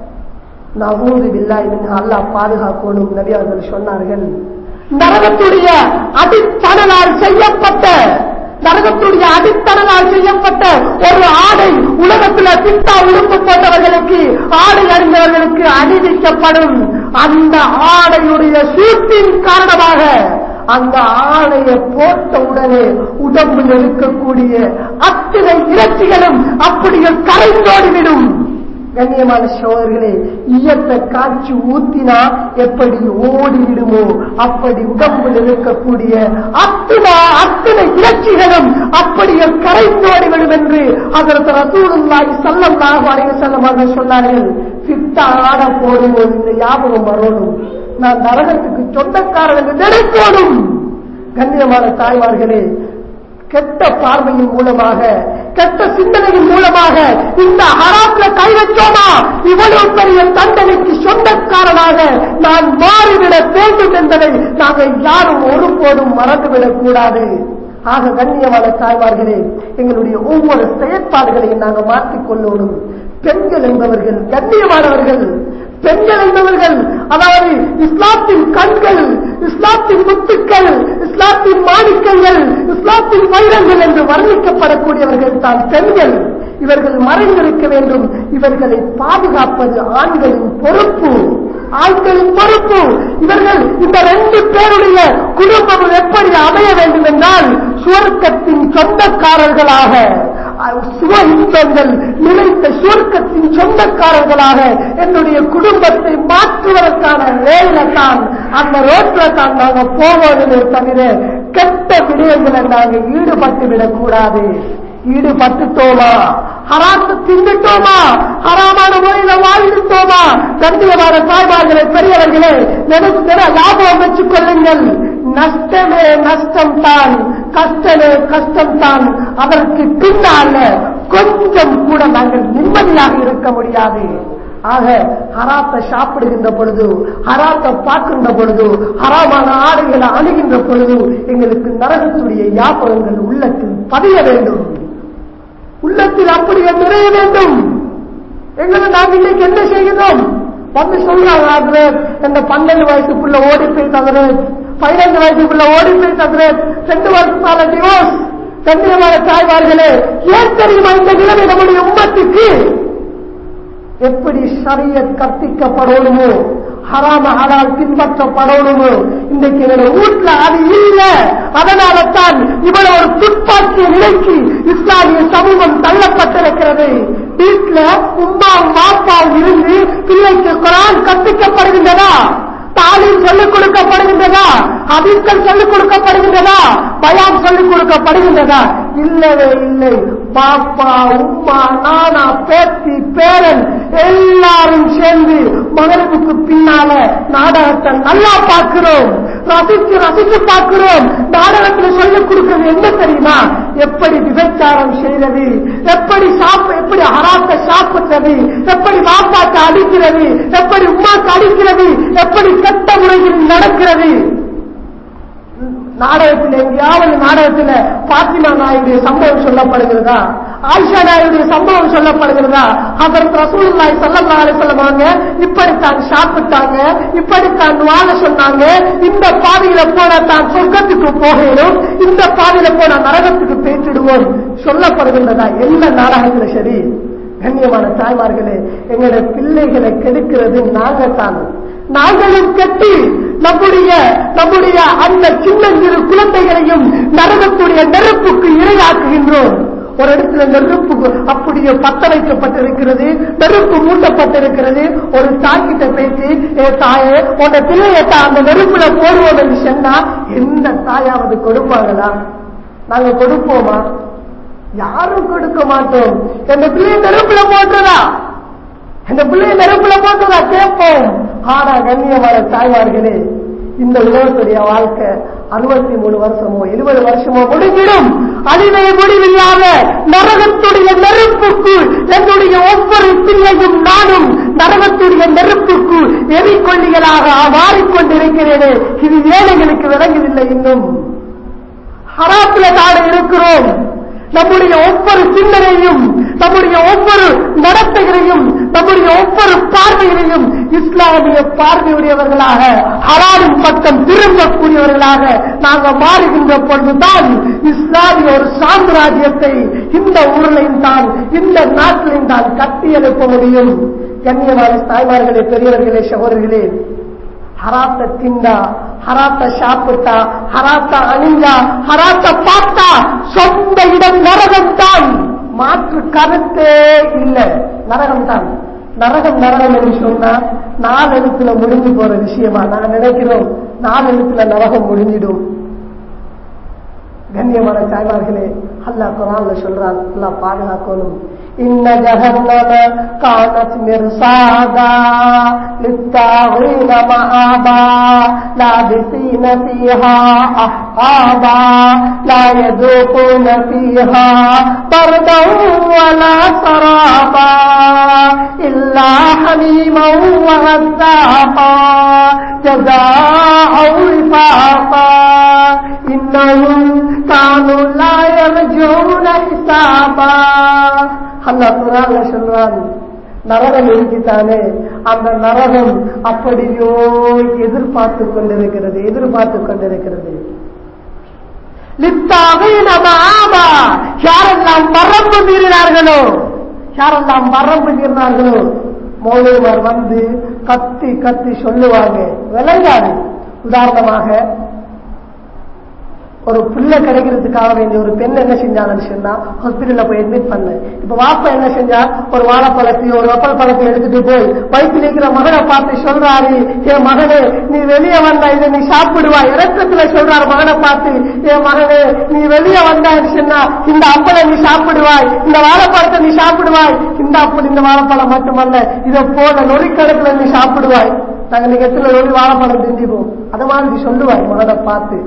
நஊது பில்லாஹி மின்ஹு, அல்லாஹ் பாதுகாக்கணும். நபி அவர்கள் சொன்னார்கள், நரகத்துடைய அடித்தளனால் செய்யப்பட்ட நரகத்துடைய அடித்தளனால் செய்யப்பட்ட ஒரு ஆடை உலகத்தில் பித்தா உடுப்பு போட்டவர்களுக்கு, ஆடை அறிந்தவர்களுக்கு அணிவிக்கப்படும். அந்த ஆடையுடைய சூட்டின் காரணமாக அந்த ஆடையை போட்ட உடனே உடம்பில் இருக்கக்கூடிய அத்தனை இறைச்சிகளும் அப்படியே கரைந்தோடிவிடும். கண்ணியமான சகோதரர்களே, ஈயத்தை காய்ச்சி ஊத்தினா எப்படி ஓடிவிடுமோ அப்படி உடம்பில் இருக்கக்கூடிய அத்தனை அத்தனை இறைச்சிகளும் அப்படியே கரைந்தோடிவிடும் என்று ஹஜ்ரத் ரசூலுல்லாஹி ஸல்லல்லாஹு அலைஹி வஸல்லம் அவர்கள் சொன்னார்கள். ஃபிட்டா ஆட போடும்போது இந்த ஞாபகம் வரணும், நான் நரகத்துக்கு சொந்தக்காரன் என்று நினைக்கணும். கண்ணியமான தாய்மார்களே, கெட்ட பார்வையின் மூலமாக கெட்ட சிந்தனையின் மூலமாக இந்த ஹராம்ல கை வச்சோமா இவ்வளவு பெரிய தண்டனைக்கு சொந்தக்காரனாக நான் மாறிவிட வேண்டும் என்பதை நாங்கள் யாரும் ஒருபோதும் மறந்துவிடக் கூடாது. ஆக கண்ணியமான தாய்மார்களே, எங்களுடைய ஒவ்வொரு செயற்பாடுகளையும் நாங்கள் மாற்றிக்கொள்ளணும். பெண்கள் என்பவர்கள் கண்ணியமானவர்கள், பெண்கள் என்பவர்கள் அதாவது இஸ்லாத்தின் கண்கள், இஸ்லாத்தின் முத்துக்கள், இஸ்லாத்தின் மாணிக்கங்கள், இஸ்லாத்தின் வைரங்கள் என்று வர்ணிக்கப்படக்கூடியவர்கள் தான் பெண்கள். இவர்கள் மறைந்திருக்க வேண்டும். இவர்களை பாதுகாப்பது ஆண்களின் பொறுப்பு, ஆண்களின் பொறுப்பு. இவர்கள் இந்த ரெண்டு பேருடைய குடும்பம் எப்படி அமைய வேண்டும் என்றால் சுவர்க்கத்தின் சொந்தக்காரர்களாக, சுவ இன்பங்கள் நிலைத்த சுவர்க்கத்தின் சொந்தக்காரர்களாக என்னுடைய குடும்பத்தை மாற்றுவதற்கான வேலை தான், அந்த ரோட்டில் தான் நாங்கள் போவதே தவிர கெட்ட விடயங்களை நாங்கள் ஈடுபட்டு விடக்கூடாது. ஈடுபட்டுட்டோமா ஹராத்தை தின்னுட்டோமா, ஹராமான முறையில வாழ்ந்துட்டோமா? கண்ணியமான தாய்மார்களே, பெரியவர்களே, நினைக்கிற லாபம் வச்சுக் கொள்ளுங்கள். நஷ்டமே நஷ்டம் தான், கஷ்டமே கஷ்டம் தான். அதற்கு பின்னால கொஞ்சம் கூட நாங்கள் நிம்மதியாக இருக்க முடியாது. ஆக ஹராத்தை சாப்பிடுகின்ற பொழுது, ஹராத்தை பார்க்கின்ற பொழுது, ஹராமான ஆடைகளை அணுகின்ற பொழுது எங்களுக்கு நரகத்துடைய ஞாபகங்கள் உள்ளத்தில் பதிய வேண்டும், உள்ளத்தில் அப்படியே நிறைய வேண்டும். எங்களை நாங்கள் இன்னைக்கு என்ன செய்கிறோம்? வந்து சொல்றாங்க, இந்த பன்னெண்டு வயசுக்குள்ள ஓடி போய் தவிர, பதினைந்து வயசுக்குள்ள ஓடி போய் தவிர, ரெண்டு வருஷத்தால டிவோர்ஸ். கண்ணியமான தாய்மார்களே, ஏன் தெரியுமா இந்த நிலைமை நம்முடைய உம்மத்துக்கு? எப்படி ஷரியத் கற்பிக்கப்படணுமோ, ஹராம ஹலால் பின்பற்றப்படணுமோ, இன்றைக்கு என்னோட வீட்டுல அது இல்லை. அதனால தான் இவ்வளவு ஒரு துப்பாக்கிய நிலைக்கு இஸ்லாமிய சமூகம் தள்ளப்பட்டிருக்கிறது. வீட்டுல உம்மாவும் மாப்பாவும் இருந்து பிள்ளைக்கு குர்ஆன் கற்பிக்கப்படுகின்றதா? தாலீம் சொல்லிக் கொடுக்கப்படுகின்றதா? ஹதீஸ்கள் சொல்லிக் கொடுக்கப்படுகின்றதா? பயான் சொல்லிக் கொடுக்கப்படுகின்றதா? இல்லவே இல்லை. பாப்பா, உம்மா, நானா, பேத்தி, பேரன் எல்லாரும் சேர்ந்து மகரிபுக்கு பின்னால நாடகத்தை நல்லா பார்க்கிறோம், ரசிச்சு ரசிச்சு பார்க்கிறோம். நாடகத்தில் சொல்லிக் கொடுக்கிறது என்ன தெரியுமா? எப்படி விபச்சாரம் செய்வது, எப்படி சாப்ப எப்படி ஹராத்தை சாப்பிடுறது, எப்படி பாப்பாக்கு அடிக்கிறது, எப்படி உமாக்கு அடிக்கிறது, எப்படி கெட்ட முறையில் நடக்கிறது. நாடகத்தில் எங்கேயாவது நாடகத்தில் பாத்திமா நாயுடைய சம்பவம் சொல்லப்படுகிறதா? ஆயிஷா நாயுடைய சம்பவம் சொல்லப்படுகிறதா? ஹஜ்ரத் ரசூலுல்லாஹி ஸல்லல்லாஹு அலைஹி வஸல்லம் அவங்க இப்படித்தான் சாப்பிட்டாங்க, இப்படித்தான் வாழ சொன்னாங்க, இந்த பாதையில போன தான் சொர்க்கத்துக்கு போகணும், இந்த பாதையில போன நரகத்துக்கு பேசிடுவோம் சொல்லப்படுகின்றதா? எல்லா நாடகத்துல சரி. கண்ணியமான தாய்மார்களே, எங்களுடைய பிள்ளைகளை கெடுக்கிறது நாங்கத்தான். நாங்களும் கட்டி நம்முடைய நம்முடைய அந்த சின்னஞ்சிறு குழந்தைகளையும் நரகத்துடைய நெருப்புக்கு இரையாக்குகின்றோம். ஒரு இடத்துல நெருப்பு அப்படியே பத்த வைக்கப்பட்டிருக்கிறது, நெருப்பு மூட்டப்பட்டிருக்கிறது. ஒரு தாக்கிட்ட பேசி, ஏ தாயே, உன்ன பிள்ளையத்தான் அந்த நெருப்புல போடுவோம் என்று சொன்னா எந்த தாயாவது கொடுப்பாங்களா? நாங்க கொடுப்போமா? யாரும் கொடுக்க மாட்டோம். எந்த பிள்ளைய நெருப்புல போட்டுறதா, இந்த பிள்ளைய நெருப்புல போட்டுறதா கேட்போம். ஆனா கண்ணியமான தாய்மார்களே, இந்த உலகத்துடைய வாழ்க்கை அறுபத்தி மூணு வருஷமோ எழுபது வருஷமோ முடிஞ்சிடும். அழிவை முடிவில்லாத நரகத்துடைய நெருப்புக்கு என்னுடைய ஒவ்வொரு பிள்ளையும் நானும் நரகத்துடைய நெருப்புக்கு எரிக்கொள்ளிகளாக மாறிக்கொண்டிருக்கிறேனே, இது ஏழைகளுக்கு விளங்கவில்லை. இன்னும் ஹராத்துல தாட இருக்கிறோம். நம்முடைய ஒவ்வொரு சிந்தனையும், நம்முடைய ஒவ்வொரு நடத்தைகளையும், நம்முடைய ஒவ்வொரு பார்வைகளையும் இஸ்லாமிய பார்வையுடையவர்களாக, ஹலாலின் பக்கம் திரும்பக்கூடியவர்களாக நாங்கள் மாறுகின்ற பொழுதுதான் இஸ்லாமிய ஒரு சாம்ராஜ்யத்தை இந்த ஊரிலையும் தான், இந்த நாட்டிலையும் தான் கட்டி எழுப்ப முடியும். கண்ணியமான தாய்மார்களே, பெரியவர்களே, சகோதரர்களே, ஹராத்த திண்டா, ஹராத்த சாப்பிட்டா, ஹராத்த அணிஞ்சா, ஹராத்த பார்த்தா சொந்த இடம் நரகம் தான். மாற்று கருத்தே இல்லை. நரகம் தான். நரகம் நரகம் என்று சொன்னா நாலு எழுத்துல முடிஞ்சு போற விஷயமா நான் நினைக்கிறோம். நாலு எழுத்துல நரகம் முடிஞ்சிடும். கண்ணியமான தாய்மார்களே, அல்லாஹ் குர்ஆன்ல சொல்றான், அல்லாஹ் பாதுகாக்கணும். இன்ன ஜஹன்னம கானத் மிர்சாதா லித்தாகீன மஆபா லாபிஸீன ஃபீஹா அஹ்காபா லா யذوقூன ஃபீஹா பர்தன் வலா ஸராபா இல்லா ஹமீமன் வ கஸ்ஸாகா ஜஸாஅன் விஃபாகா இன்னஹும் கானூ லா யர்ஜூன ஹிசாபா. அல்லாஹ் குர்ஆன்ல சொல்றான், நரகம் இருக்குதானே, அந்த நரகம் அப்படியோ எதிர்பார்த்து கொண்டிருக்கிறது, எதிர்பார்த்து கொண்டிருக்கிறது. லித்தாகீன மஆபா, யாரெல்லாம் வரம்பு மீறினார்களோ, யாரெல்லாம் வரம்பு மீறினார்களோ, மௌலவிமார் வந்து கத்தி கத்தி சொல்லுவாங்க, விளங்காது. உதாரணமாக ஒரு புள்ள கிடைக்கிறதுக்காக வேண்டிய ஒரு பெண் என்ன செஞ்சாங்கன்னு சொன்னா ஹாஸ்பிட்டல்ல போய் அட்மிட் பண்ண. இப்ப வாப்பா என்ன செஞ்சா ஒரு வாழைப்பழத்தையோ ஒரு அப்பல் பழத்தை எடுத்துட்டு போய் வயிற்றுல இருக்கிற மகனை பார்த்து சொல்றாரு, என் மகனே நீ வெளியே வந்தா இதை நீ சாப்பிடுவாய். இறக்கத்துல சொல்றாரு மகனை பார்த்து, என் மகனே நீ வெளியே வந்தான்னு சொன்னா இந்த அப்பளை நீ சாப்பிடுவாய், இந்த வாழைப்பழத்தை நீ சாப்பிடுவாய். இந்த அப்பள் இந்த வாழைப்பழம் மட்டுமல்ல, இதை போல நொடிக்கணக்கில் நீ சாப்பிடுவாய். நாங்க நீங்க எத்தனை நொடி வாழைப்பழம் திண்டிப்போம், அதை மாதிரி சொல்லுவாய் மகனை பார்த்து.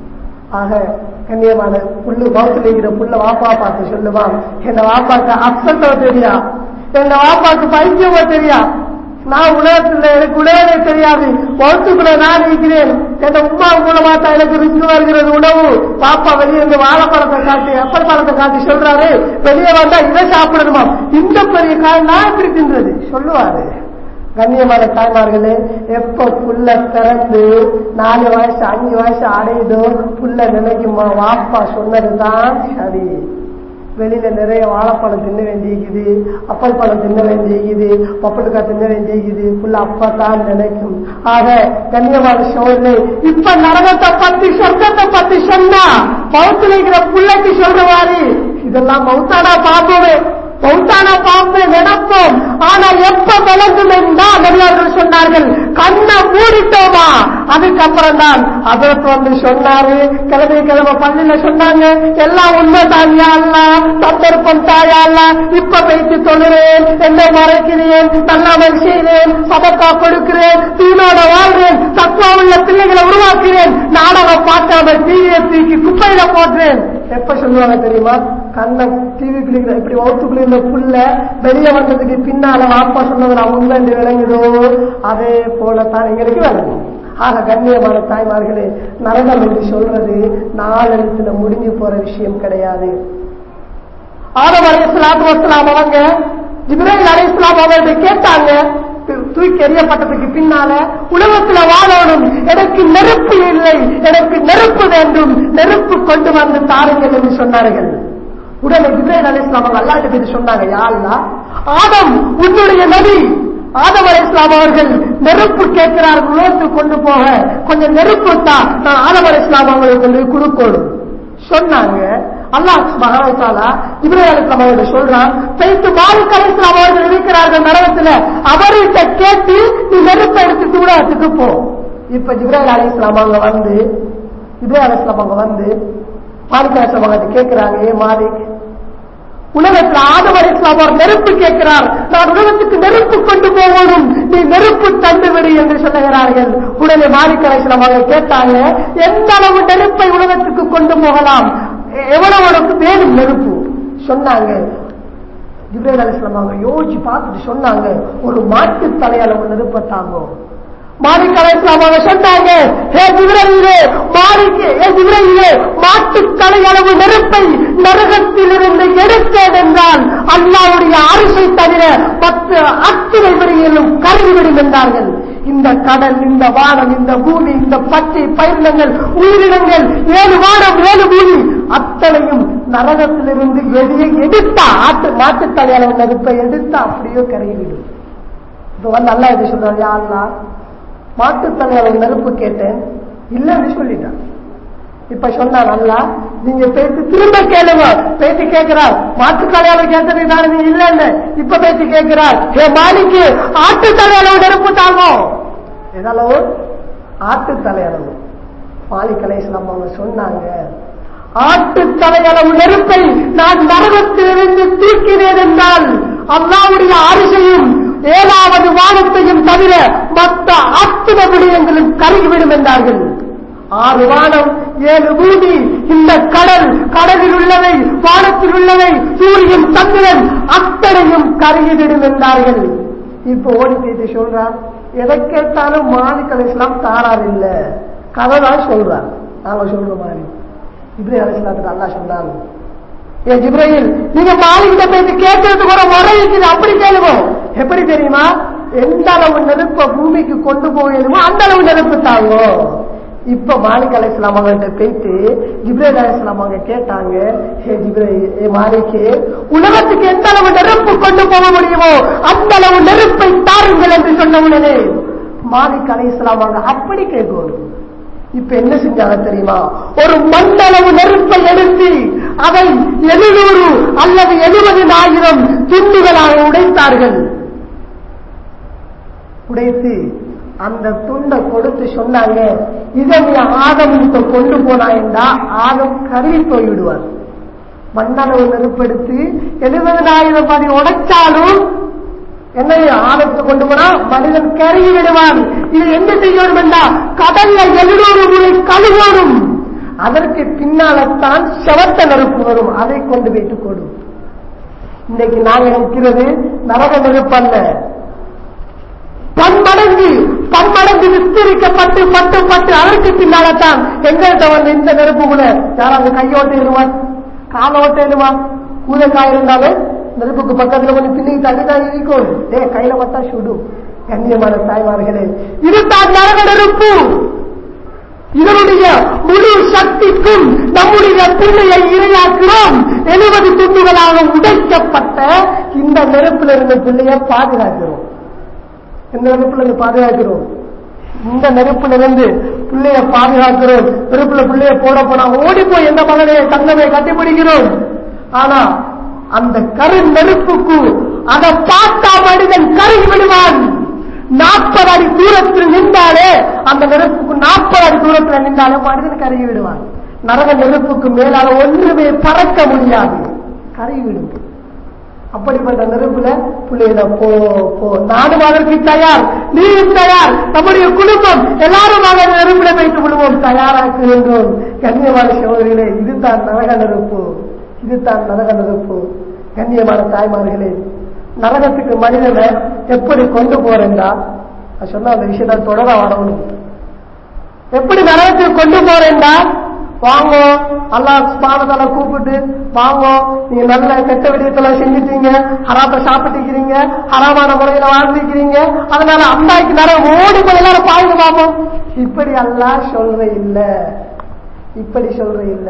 ஆக கண்ணியமான புல்லு மௌத்துல இருக்கிற புள்ள வாப்பா பார்த்து சொல்லுவான், என் வாப்பாக்கு அப்சத்தோ தெரியா, என் வாப்பாக்கு பைத்தியமோ தெரியா, நான் உலகத்துல எனக்கு உலகமே தெரியாது, மௌத்துக்குள்ள நான் இருக்கிறேன், என் உமா மூலமா தான் எனக்கு ரிஸ்க் வருகிறது உணவு. பாப்பா வெளியே இருந்து வாழைப்பழத்தை காட்டி அப்பல் பழத்தை காட்டி சொல்றாரு, வெளியே வந்தா இதை சாப்பிடணுமா, இந்த பெரிய காய் நான் எப்படி தின்றது சொல்லுவாரு. கண்ணியமான தாய்மார்களே, எப்ப புள்ள திறந்து நாலு வயசு அஞ்சு வயசு அடையுதோ புள்ள நினைக்குமா வாப்பா சொன்னதுதான் சரி. வெளியில நிறைய வாழைப்பழம் தின்ன வேண்டியிருக்குது, அப்பல் பழம் தின்ன வேண்டியிருக்குது, பப்பட்டுக்காய் தின்ன வேண்டியிருக்குது, புள்ள அப்பதான் நினைக்கும். ஆக கண்ணியமான சோழனே, இப்ப நரகத்தை பத்தி சொர்க்கத்தை பத்தி சொன்னா மவுத்துல இருக்கிற புள்ளைக்கு சொல்றவாரு, இதெல்லாம் மவுத்தானா பாப்போமே மவுத்தானா பாப்பே நினைப்போம். ஆனா எப்ப விளங்கும் என்றால் நபியவர்கள் சொன்னார்கள், கண்ணை மூடிட்டோமா அதுக்கப்புறம் தான். அதற்கு வந்து சொன்னாரு, கிழமை கிழமை பள்ளியில சொன்னாங்க, எல்லாம் உண்மை தாயா அல்ல, சந்தர்ப்பம் தாயா அல்ல, இப்ப வைத்து தொழுறேன், என்னை மறைக்கிறேன், நல்லாமல் செய்கிறேன், சதக்கா கொடுக்கிறேன், தீனோட வாழ்றேன், தத்துவ உள்ள பிள்ளைகளை உருவாக்குறேன், நாடகம் பார்க்காம டிவியை தூக்கி குப்பையில போடுறேன். எப்ப சொல்லுவாங்க தெரியுமா, கண்ணை டிவி கிளிக்கிற இப்படி வகுத்துக்குள்ள இந்த புள்ள வெளியே வந்ததுக்கு பின்னால வாப்பா சொன்னது நான் உண்மை விளங்குதோ அதே போலத்தான் எங்களுக்கு விளங்கும். ஆக கண்ணியமான தாய்மார்களே, நரகம் என்று சொல்றது நாலெழுத்துல முடிஞ்சு போற விஷயம் கிடையாது. ஆதம் அலைஹிஸ்ஸலாத்து வஸ்ஸலாம் அவங்க ஜிப்ரீல் அலைஹிஸ்ஸலாம் அவர்கிட்ட கேட்டாங்க, தூக்கி எறியப்பட்டதுக்கு பின்னால உலகத்துல வாழணும், எனக்கு நெருப்பு இல்லை, எனக்கு நெருப்பு வேண்டும், நெருப்பு கொண்டு வந்து தாருங்கள் என்று சொன்னார்கள். உடனே ஜிப்ரீல் அலைஹிஸ்ஸலாம் அவங்க அல்லாஹ்ட்ட போய் சொன்னாங்க, யா அல்லாஹ், ஆதம் உன்னுடைய நபி ஆதம் அலைஹிஸ்ஸலாம் அவர்கள் நெருப்பு கேட்கிறார்கள், உலகத்துக்கு கொண்டு போக கொஞ்சம் நெருப்பு தான், நான் ஆதம் அலைஹிஸ்ஸலாம் அவங்களுக்கு கொண்டு கொடுக்கணும் சொன்னாங்க. அல்லாஹ் சுப்ஹானஹு வ தஆலா ஜிப்ரீல் அலைஹிஸ்ஸலாம் அவர்கள் சொல்றான், பைத்து மாலிக் அலைஹிஸ்ஸலாம் அவர்கள் இருக்கிறார்கள் நரகத்துல, அவர்கிட்ட கேட்டு நீ நெருப்பை எடுத்துட்டு உலகத்துக்கு போ. இப்ப ஜிப்ரீல் அலைஹிஸ்ஸலாம் அவங்க வந்து ஜிப்ரீல் அலைஹிஸ்ஸலாம் அவங்க வந்து மாலிக் அலைஹிஸ்ஸலாம் அவங்க கேட்கிறாங்க, ஏ மாலிக், உலகத்தில் ஆதம் அலைஹிஸ்ஸலாம் அவர் நெருப்பு கேட்கிறார், நான் உலகத்துக்கு நெருப்பு கொண்டு போகணும், நீ நெருப்பு தந்துவிடு என்று சொல்லுகிறார்கள். உடனே மாலிக் அலைஹிஸ்ஸலாம் அவர்கள் கேட்டாங்க, எந்த அளவு நெருப்பை உலகத்துக்கு கொண்டு போகலாம், எவ்வளவு வேணும் நெருப்பு சொன்னாங்க. ஜிப்ரீல் அலைஹிஸ்ஸலாம் அவங்க யோசிச்சு பார்த்துட்டு சொன்னாங்க, ஒரு மாட்டு தலையளவு நெருப்பத்தாங்க. மாலிக் அலைஹிஸ்ஸலாம் அவங்க சொன்னாங்க, ஹே ஜிப்ரீலே, மாலிக் ஹே ஜிப்ரீலே, மாட்டு தலையளவு நெருப்பை நரகத்திலிருந்து எடுத்தேன் என்றால் அல்லாஹ்வுடைய அரிசை தவிர பத்து அத்துணை வரியிலும் கருவிவிடும் என்றார்கள். இந்த கடல், இந்த வானம், இந்த பூமி, இந்த பச்சை பயிரினங்கள், உயிரினங்கள், ஏழு வானம் ஏழு பூமி அத்தனையும் நரகத்திலிருந்து வெளியே எடுத்தா ஆட்டு மாட்டு தலையளவு நெருப்பை எடுத்தா அப்படியோ கருவிவிடும். இப்ப வந்து அல்லாஹ் எது சொல்றாரு, யா அல்லாஹ், மாட்டுத்தலையாளர் நெருப்பு கேட்டேன், இல்லன்னு சொல்லிட்டான். இப்ப சொன்னான் அல்லாஹ், நீங்க பேசி திரும்ப கேளுங்க. பேசி கேட்கிறார், மாட்டுத்தலையாளர் கேட்டது தானே நீங்க இல்லன்னு, இப்ப பேசி கேட்கிறார், ஏ மாலிக்கு ஆட்டு தலையளவு நெருப்பு தாங்கும். எதளவு? ஆட்டு தலையளவு. மாலிக் அலைஹிஸ்ஸலாம் அவங்க சொன்னாங்க, ஆட்டு தலையளவு நெருப்பை நான் நரகத்திலிருந்து தூக்கினேன் என்றால் அல்லாஹ்வுடைய அரிசையும் ஏழாவது வானத்தையும் தவிர மற்ற அத்துணை விடயங்களும் கருகிவிடும் என்றார்கள். ஆறு வானம் ஏழு பூமி, இந்த கடல், கடலில் உள்ளவை, வானத்தில் உள்ளவை, சூரியன் சந்திரன் அத்தனையும் கருகிவிடும் என்றார்கள். இப்ப ஓடி பேசி சொல்றான், எதை கேட்டாலும் மாலிக் அலைஹிஸ்ஸலாம் தாரார் இல்ல, கதை தான் சொல்றான். நாங்க சொல்ற மாதிரி ஜிப்ரீல் அலைஹிஸ்ஸலாத்துக்கு அல்லாஹ் சொன்னாங்க, ஏ ஜிப்ரீல், நீங்க மாலிக்கிட்ட பேசி கேட்கறதுக்கு ஒரு முறை இருக்குது, அப்படி கேளுங்க. எப்படி தெரியுமா, எந்த அளவு நெருப்ப பூமிக்கு கொண்டு போகணுமோ அந்த அளவு நெருப்பு தாங்கோ. இப்ப மாலிக் அலைஹிஸ்ஸலாம் அவங்கள்ட்ட போயிட்டு ஜிப்ரீல் அலைஹிஸ்ஸலாம் அவங்க கேட்டாங்க, ஹே ஜிப்ரீல், ஏ மாலிக்கு, உலகத்துக்கு எந்த அளவு நெருப்பு கொண்டு போக முடியுமோ அந்த அளவு நெருப்பை தாருங்கள் என்று சொன்ன உடனே மாலிக் அலைஹிஸ்ஸலாம் அவங்க அப்படி கேட்கணும், இப்ப என்ன செஞ்சாங்க தெரியுமா? ஒரு மண்டளவு நெருப்பை எடுத்து அதை எழுநூறு அல்லது எழுபதினாயிரம் துண்டுகளாக உடைத்தார்கள். உடைத்து அந்த துண்டை கொடுத்து சொன்னாங்க, இதை நீ ஆதமுக்கு கொண்டு போனாயண்டா ஆதம் கருவி போய்விடுவார். மண்ணளவு நெருப்பெடுத்து எழுபதினாயிரம் படி உடைச்சாலும் என்ன ஆதத்துக்கு கொண்டு போனா மனிதன் கருகி விடுவான். இது என்ன செய்யணும் என்றா கடல்ல எழுநூறு முறை கழுவோடும். அதற்கு பின்னால்தான் செவத்த நெருப்பு வரும், அதை கொண்டு போயிட்டு கொடும். இன்னைக்கு நாங்க நிற்கிறது நரக நெருப்பல்ல, பன்மடங்கு பன்மடங்கு விஸ்தரிக்கப்பட்டு பட்டு பட்டு அதற்கு பின்னால்தான் எங்கள்கிட்ட வந்து இந்த நெருப்பு கூட யாராவது கையோட்ட இருவான், காலோட்ட இருவான். கூதக்காய் இருந்தாலும் நெருப்புக்கு பக்கத்துல கொஞ்சம் பின்னிக்கு தள்ளிதான் இருக்கும். ஏ கையில பார்த்தா சுடும். கண்ணியமான தாய்மார்களே, இதுதான் நரக நெருப்பு. இதனுடைய முழு சக்திக்கும் நம்முடைய பிள்ளையை இரையாக்கிறோம். எழுபது துண்டுகளாக உடைக்கப்பட்ட இந்த நெருப்பில் இருந்து பிள்ளையை பாதுகாக்கிறோம். இந்த நெருப்புல இருந்து பாதுகாக்கிறோம். இந்த நெருப்புல இருந்து பிள்ளைய பாதுகாக்கிறோம். நெருப்புல பிள்ளைய போட போனா ஓடி போய் எந்த மகனையை தங்கமே கட்டிப்பிடிக்கிறோம். ஆனா அந்த கரு நெருப்புக்கு அதை பார்த்தா மனிதன் கருகி விடுவான். நாற்பது அடி தூரத்தில் நின்றாலே அந்த நெருப்புக்கு நாற்பது அடி தூரத்தில் நின்றாலே மனிதன் கருகி விடுவான். நரக நெருப்புக்கு மேலால ஒன்றுமே பறக்க முடியாது, கருகி விடும். அப்படிப்பட்ட நெருப்புல பிள்ளைகள போ போ நானும் அதற்கு தயார், நீயும் தயார், நம்முடைய குடும்பம் எல்லாரும் அந்த நெருப்புல வைத்து விடுவோம், தயாராக்குகின்றோம். கண்ணியமான சகோதரிகளே, இதுதான் நரக நெருப்பு, இதுதான் நரக நெருப்பு. கண்ணியமான தாய்மார்களே, நரகத்துக்கு மனிதனை எப்படி கொண்டு போறேன்டா சொன்னா அந்த விஷயத்த தொடர வரணும். எப்படி நரகத்துக்கு கொண்டு போறேன்டா, வாங்கோ அல்லாஹ் சுப்ஹானஹு வ தஆலா கூப்பிட்டு வாங்கோ, நீங்க நல்ல கெட்ட விடயத்தெல்லாம் செஞ்சுட்டீங்க, ஹராத்தை சாப்பிட்டுக்கிறீங்க, ஹராமான முறையில வாழ்ந்துக்கிறீங்க, அதனால அல்லாஹ்க்கு நரகம் ஓடி போய் எல்லாரும் பாருங்க பார்ப்போம். இப்படி அல்லாஹ் சொல்ற இல்ல, இப்படி சொல்ற இல்ல.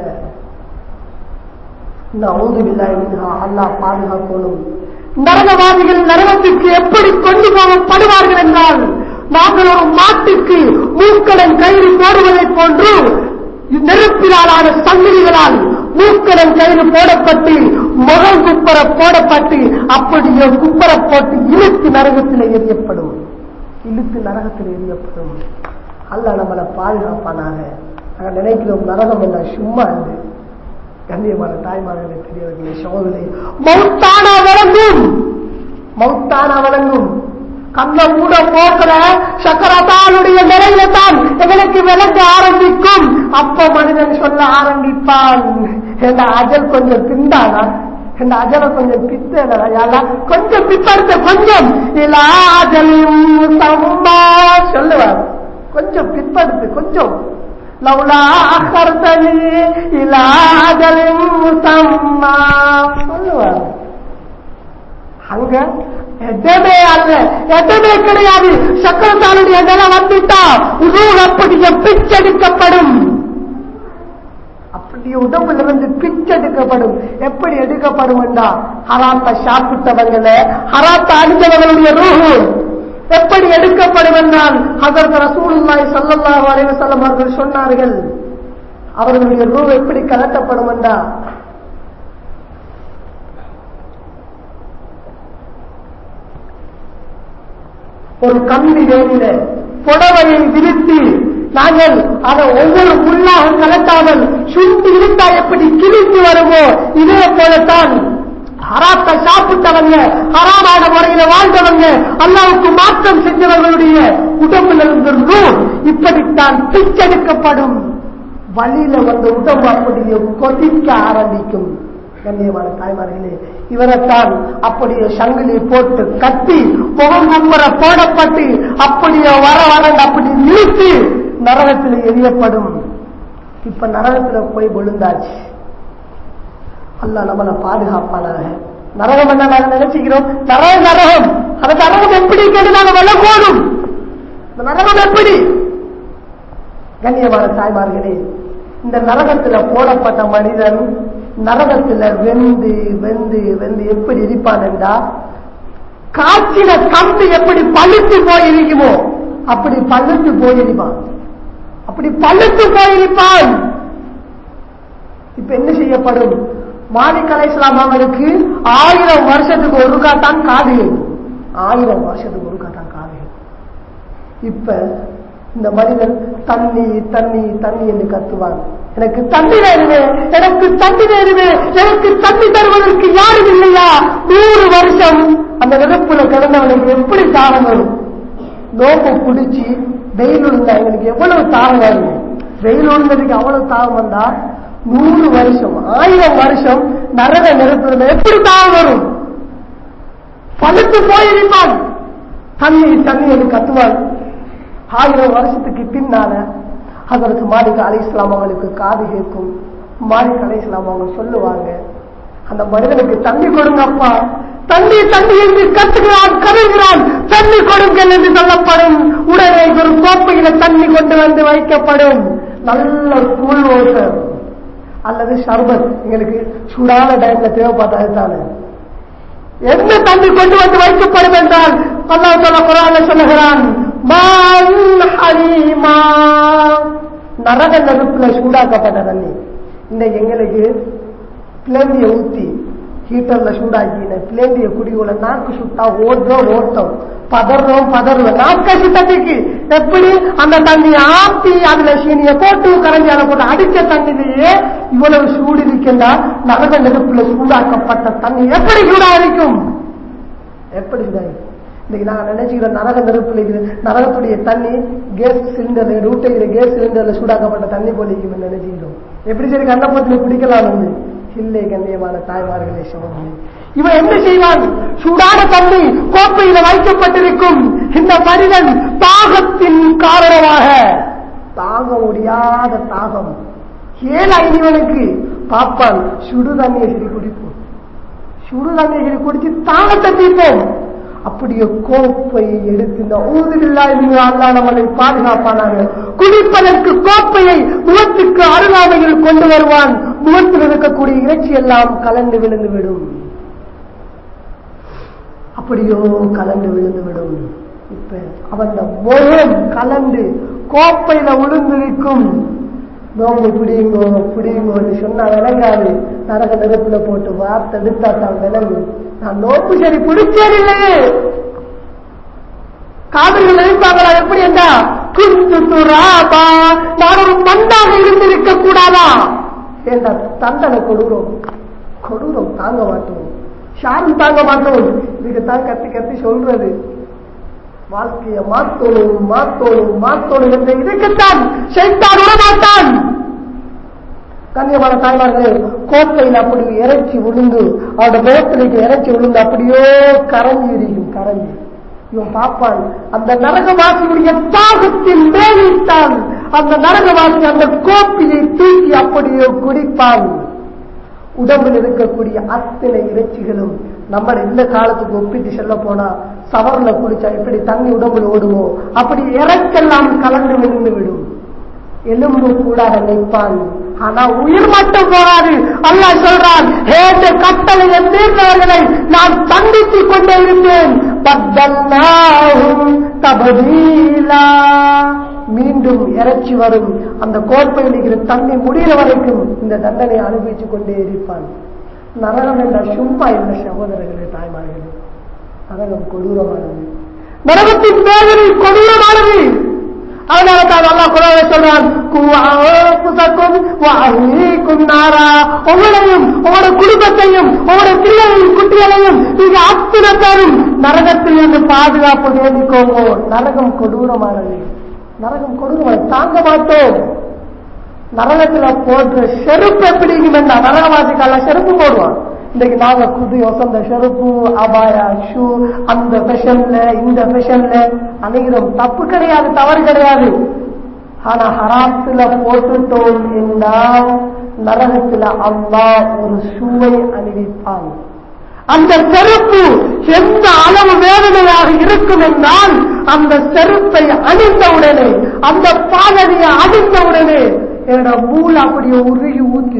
நஊது பில்லாஹி மின்ஹா, அல்லாஹ் பாதுகாக்கணும். நரகவாதிகள் நரகத்துக்கு எப்படி கொண்டு போகப்படுவார்கள் என்றால், நாங்கள் ஒரு மாட்டுக்கு மூக்கடன் கயிறு போடுவதை போன்று நெருப்பிலான சங்கிலிகளால் மூக்கடன் கயிறு போடப்பட்டு முகம் குப்பர போடப்பட்டு அப்படியே குப்பர போட்டு இழுத்து நரகத்தில் எரியப்படும், இழுத்து நரகத்தில் எரியப்படும். அல்லாஹ் நம்மளை பாதுகாப்பானாக. நாங்கள் நினைக்கிறோம் நரகம் என்ன சும்மா இருந்து. கண்ணியமான தாய்மார்களே, பெரியவர்களே, சகோதரர்களே, மௌத்தானா வழங்கும், மௌத்தானா வழங்கும். கண்ண மூட போக்கிற சக்கரத்தாளுடைய நிலையில தான் எங்களுக்கு விளங்க ஆரம்பிக்கும். அப்ப மனிதன் சொல்ல ஆரம்பிப்பான், என் அஜல் கொஞ்சம் பிந்தானா, என் அஜலை கொஞ்சம் பித்தா கொஞ்சம் பித்தடுத்த கொஞ்சம் இலாஜலும் சம்மா சொல்லுவார். கொஞ்சம் பிற்படுத்து, கொஞ்சம் லவ்லா அஹர்தனி இலாஜலும் சம்மா சொல்லுவார். அங்க எதுவுமே அல்ல, எதுவுமே கிடையாது. சக்கரத்தாளுடைய நிலை வந்துட்டா உருவம் அப்படியே பிச்செடுக்கப்படும், அப்படியே உடம்புல இருந்து பிச்செடுக்கப்படும். எப்படி எடுக்கப்படும் என்றா, ஹராத்த சாப்பிட்டவங்கள ஹராத்த அணிந்தவர்களுடைய ரூஹு எப்படி எடுக்கப்படும் என்றால், ஹஜ்ரத் ரசூலுல்லாஹி ஸல்லல்லாஹு அலைஹி வஸல்லம் அவர்கள் சொன்னார்கள், அவர்களுடைய ரூஹ் எப்படி கலட்டப்படும் என்றா, ஒரு கம்பி வேலில புடவையை விரித்து நாங்கள் அதை ஒவ்வொரு முள்ளாக கலட்டாமல் சுண்டி இருந்தா எப்படி கிழித்து வருமோ, இதே போலத்தான் ஹராத்தை சாப்பிட்டவங்க, ஹராமான முறையில வாழ்ந்தவங்க, அல்லாஹ்வுக்கு மாற்றம் செஞ்சவர்களுடைய உடம்புல இருந்து ரூஹ் இப்படித்தான் பிச்செடுக்கப்படும். வழியில வந்த உடம்பு அப்படியே கொதிக்க ஆரம்பிக்கும். கண்ணியமான தாய்மார்களே, இவரைத்தான் அப்படியே சங்கிலி போட்டு கட்டி முகம் கும்பர போடப்பட்டு அப்படியே வர வர அப்படி இழுத்து நரகத்தில் எரியப்படும். இப்ப நரகத்துல போய் விழுந்தாச்சு. அல்லாஹ் நம்மளை பாதுகாப்பானாக. நரகம் என்ன நாங்கள் நினைச்சுக்கிறோம், நரகம் நரகம் அந்த நரகம் எப்படி கேட்டு நாங்கள் விளக்கணும். இந்த நரகம் எப்படி? கண்ணியமான தாய்மார்களே, இந்த நரகத்துல போடப்பட்ட மனிதன் நரகத்துல வெந்து வெந்து வெந்து எப்படி இருப்பான் என்றா, காய்ச்சின கம்பு எப்படி பழுத்து போயிருக்குமோ அப்படி பழுத்து போயிருப்பான். அப்படி பழுத்து போயிருப்பான். இப்ப என்ன செய்யப்படும்? மாலிக் அலைஹிஸ்ஸலாம் அவர்களுக்கு ஆயிரம் வருஷத்துக்கு ஒருக்கா தான் காது, ஆயிரம் வருஷத்துக்கு ஒருக்கா தான் காது. இப்ப இந்த மனிதன் தண்ணி தண்ணி தண்ணி என்று கத்துவான். எனக்கு தண்ணி வேணுமே, எனக்கு தண்ணி வேணுமே, எனக்கு தண்ணி தருவதற்கு யாரும் இல்லையா? நூறு வருஷம் அந்த நெருப்புல கிடந்தவனுக்கு எப்படி தாகம் வரும்? நோம்பு பிடிச்சி வெயில் விழுந்தா எங்களுக்கு எவ்வளவு தாகம் வரும்? வெயில் விழுந்ததுக்கு அவ்வளவு தாகம் வந்தா நூறு வருஷம் ஆயிரம் வருஷம் நரக நெருப்புல எப்படி தாகம் வரும்? பழுத்து போயிருப்பான். தண்ணி தண்ணி என்று கத்துவான். ஆயிரம் வருஷத்துக்கு பின்னால ஹஜ்ரத் மாலிக் அலைஹிஸ்ஸலாம் அவங்களுக்கு காது கேட்கும். மாலிக் அலைஹிஸ்ஸலாம் அவங்க சொல்லுவாங்க, அந்த மனிதனுக்கு தண்ணி கொடுங்கப்பா, தண்ணி தண்ணி என்று கத்துகிறான், கருகிறான், தண்ணி கொடுங்கள் என்று சொல்லப்படும். உடனே ஒரு கோப்பையில தண்ணி கொண்டு வந்து வைக்கப்படும். நல்ல கூல் வாட்டர் அல்லது ஷர்பத், எங்களுக்கு சூடான டைம்ல தேவைப்பட்டதுதானே. என்ன தண்ணி கொண்டு வந்து வைக்கப்படும் என்றால் அல்லாஹ் தஆலா குர்ஆன்ல சொல்லுகிறான், நரக நெருப்புல சூடாக்கப்பட்ட தண்ணி. இன்னைக்கு எங்களுக்கு பிளேண்டிய ஊத்தி ஹீட்டர்ல சூடாக்கின பிளேண்டிய குடிவுல நாக்கு சுட்டா ஓடுறோம் ஓட்டம், பதறோம் பதறோம், நாக்கசி தண்ணிக்கு எப்படி அந்த தண்ணியை ஆத்தி அதுல சீனிய போட்டு கரைஞ்சால போட்டு அடிச்ச தண்ணிலேயே இவ்வளவு சூடு இருக்கின்றா, நரக நெருப்புல சூடாக்கப்பட்ட தண்ணி எப்படி சூடா இருக்கும்? எப்படி சூடாயிருக்கும்? இன்னைக்கு நாங்க நினைச்சுக்கிற நரக நெருப்புல நரகத்துடைய தண்ணி கேஸ் சிலிண்டர்ல ரூட்டையில கேஸ் சிலிண்டர்ல சூடாக்கப்பட்ட தண்ணி போலிக்கும் நினைச்சுக்கிறோம். எப்படி சரி கண்ணப்பத்தில பிடிக்கலாம் வந்து இல்லை. கண்ணியமான தாய்மார்களே சகோதரர்களே, இவன் என்ன செய்வான்? சூடான தண்ணி கோப்பையில வைக்கப்பட்டிருக்கும். இந்த மனிதன் தாகத்தின் காரணமாக தாங்க முடியாத தாகம் ஏழை இவனுக்கு பாப்பான், சுடு தண்ணியை சரி குடிப்போம், சுடு தண்ணியை சரி குடிச்சு தாகத்தை தீர்ப்போம். அப்படியே கோப்பையை எடுத்து இந்த ஊதில்லா அல்லா நம்மளை பாதுகாப்பானாங்க. குடிப்பதற்கு கோப்பையை முகத்துக்கு அருகாமையில் கொண்டு வருவான். முகத்தில் இருக்கக்கூடிய இறைச்சி எல்லாம் கலந்து விழுந்து விடும். அப்படியோ கலந்து விழுந்து விடும். இப்ப அவன் முகம் கலந்து கோப்பையில விழுந்திருக்கும். நோம்பு பிடிங்கோ பிடிங்கோன்னு சொன்னா விளங்காது. நரக நெருப்புல போட்டு வார்த்தை எடுத்தா தான் விளங்கு. நான் நோம்பு சரி பிடிச்சதில்லையே. காவிரிகள் நினைப்பாங்களா எப்படி என்றா, குந்துராபா நான் ஒரு மண்டாக இருந்திருக்க கூடாதா என்ற தண்டனை கொடூரம் கொடூரம் தாங்க மாட்டோம், ஷாரும் தாங்க மாட்டோம். இதுக்குத்தான் கத்தி கத்தி சொல்றது வாழ்க்கையை மாத்தோணும் மாத்தோணும் மாத்தோணும் என்ற இதுக்குத்தான் ஷைத்தான் விடமாட்டான். கண்ணியமான தாய்மார்களே, கோப்பையில் அப்படி இறைச்சி விழுந்து அவருடைய முகத்திലേക്ക് இறைச்சி விழுந்து அப்படியோ கரைஞ்சி இருக்கும். கரைஞ்சி இவன் பார்ப்பான், அந்த நரகவாசியுடைய தாகத்தில் மேலிட்டான். அந்த நரகவாசி அந்த கோப்பையை தூக்கி அப்படியோ குடிப்பான். உடம்பில் இருக்கக்கூடிய அத்தனை இறைச்சிகளும் நம்ம இந்த காலத்துக்கு ஒப்பிட்டு செல்ல போனா சவர்ல குடிச்சா எப்படி தண்ணி உடம்புல ஓடுமோ அப்படி இறைச்செல்லாம் கலந்து விழுந்து விடும். எலும்பு கூடாக நிற்பான், ஆனா உயிர் மட்டும் போகாது. அல்லாஹ் சொல்றான், ஏற்ற கட்டளையை மீறினவர்களை நான் தண்டித்துக் கொண்டே இருந்தேன். மீண்டும் இறைச்சி வரும். அந்த கோப்பையில் இருக்கிற தண்ணி முடிகிற வரைக்கும் இந்த தண்டனை அனுபவித்துக் கொண்டே இருப்பான். நரகம் என்ற சும்மா இல்ல சகோதரர்களே தாய்மார்களே, நரகம் கொடூரமானது. நரகத்தின் வேதனை கொடூரமானது. அதனால தான் அல்லாஹ் குர்ஆன்ல சொல்றான், உங்களையும் உங்களோட குடும்பத்தையும் உங்களோட பிள்ளைகளையும் குட்டிகளையும் நீங்க அத்தனை பேரும் நரகத்தில் இருந்து பாதுகாப்பு வேண்டிக்கோங்க. நரகம் கொடூரமானது. நரகம் கொடூரமானது, தாங்க மாட்டோம். நரகத்துல போடுற செருப்பு எப்படி இருந்தா நரகவாசிக்கால செருப்பு போடுவான். இன்னைக்கு நாங்க புது வசந்த செருப்பு அபாயா ஷூ அந்த ஃபேஷன்ல இந்த ஃபேஷன்ல அனைவரும் தப்பு கிடையாது, தவறு கிடையாது. ஆனா ஹராத்துல போட்டுட்டோம் என்றால் நரகத்துல அல்லாஹ் ஒரு ஷூவை அணிவிப்பான். அந்த செருப்பு எந்த அளவு வேதனையாக இருக்கும் என்றால் அந்த செருப்பை அணிந்தவுடனே அந்த பாதனையை அணிந்தவுடனே என்னோட மூளை அப்படியே உருகி ஊத்தி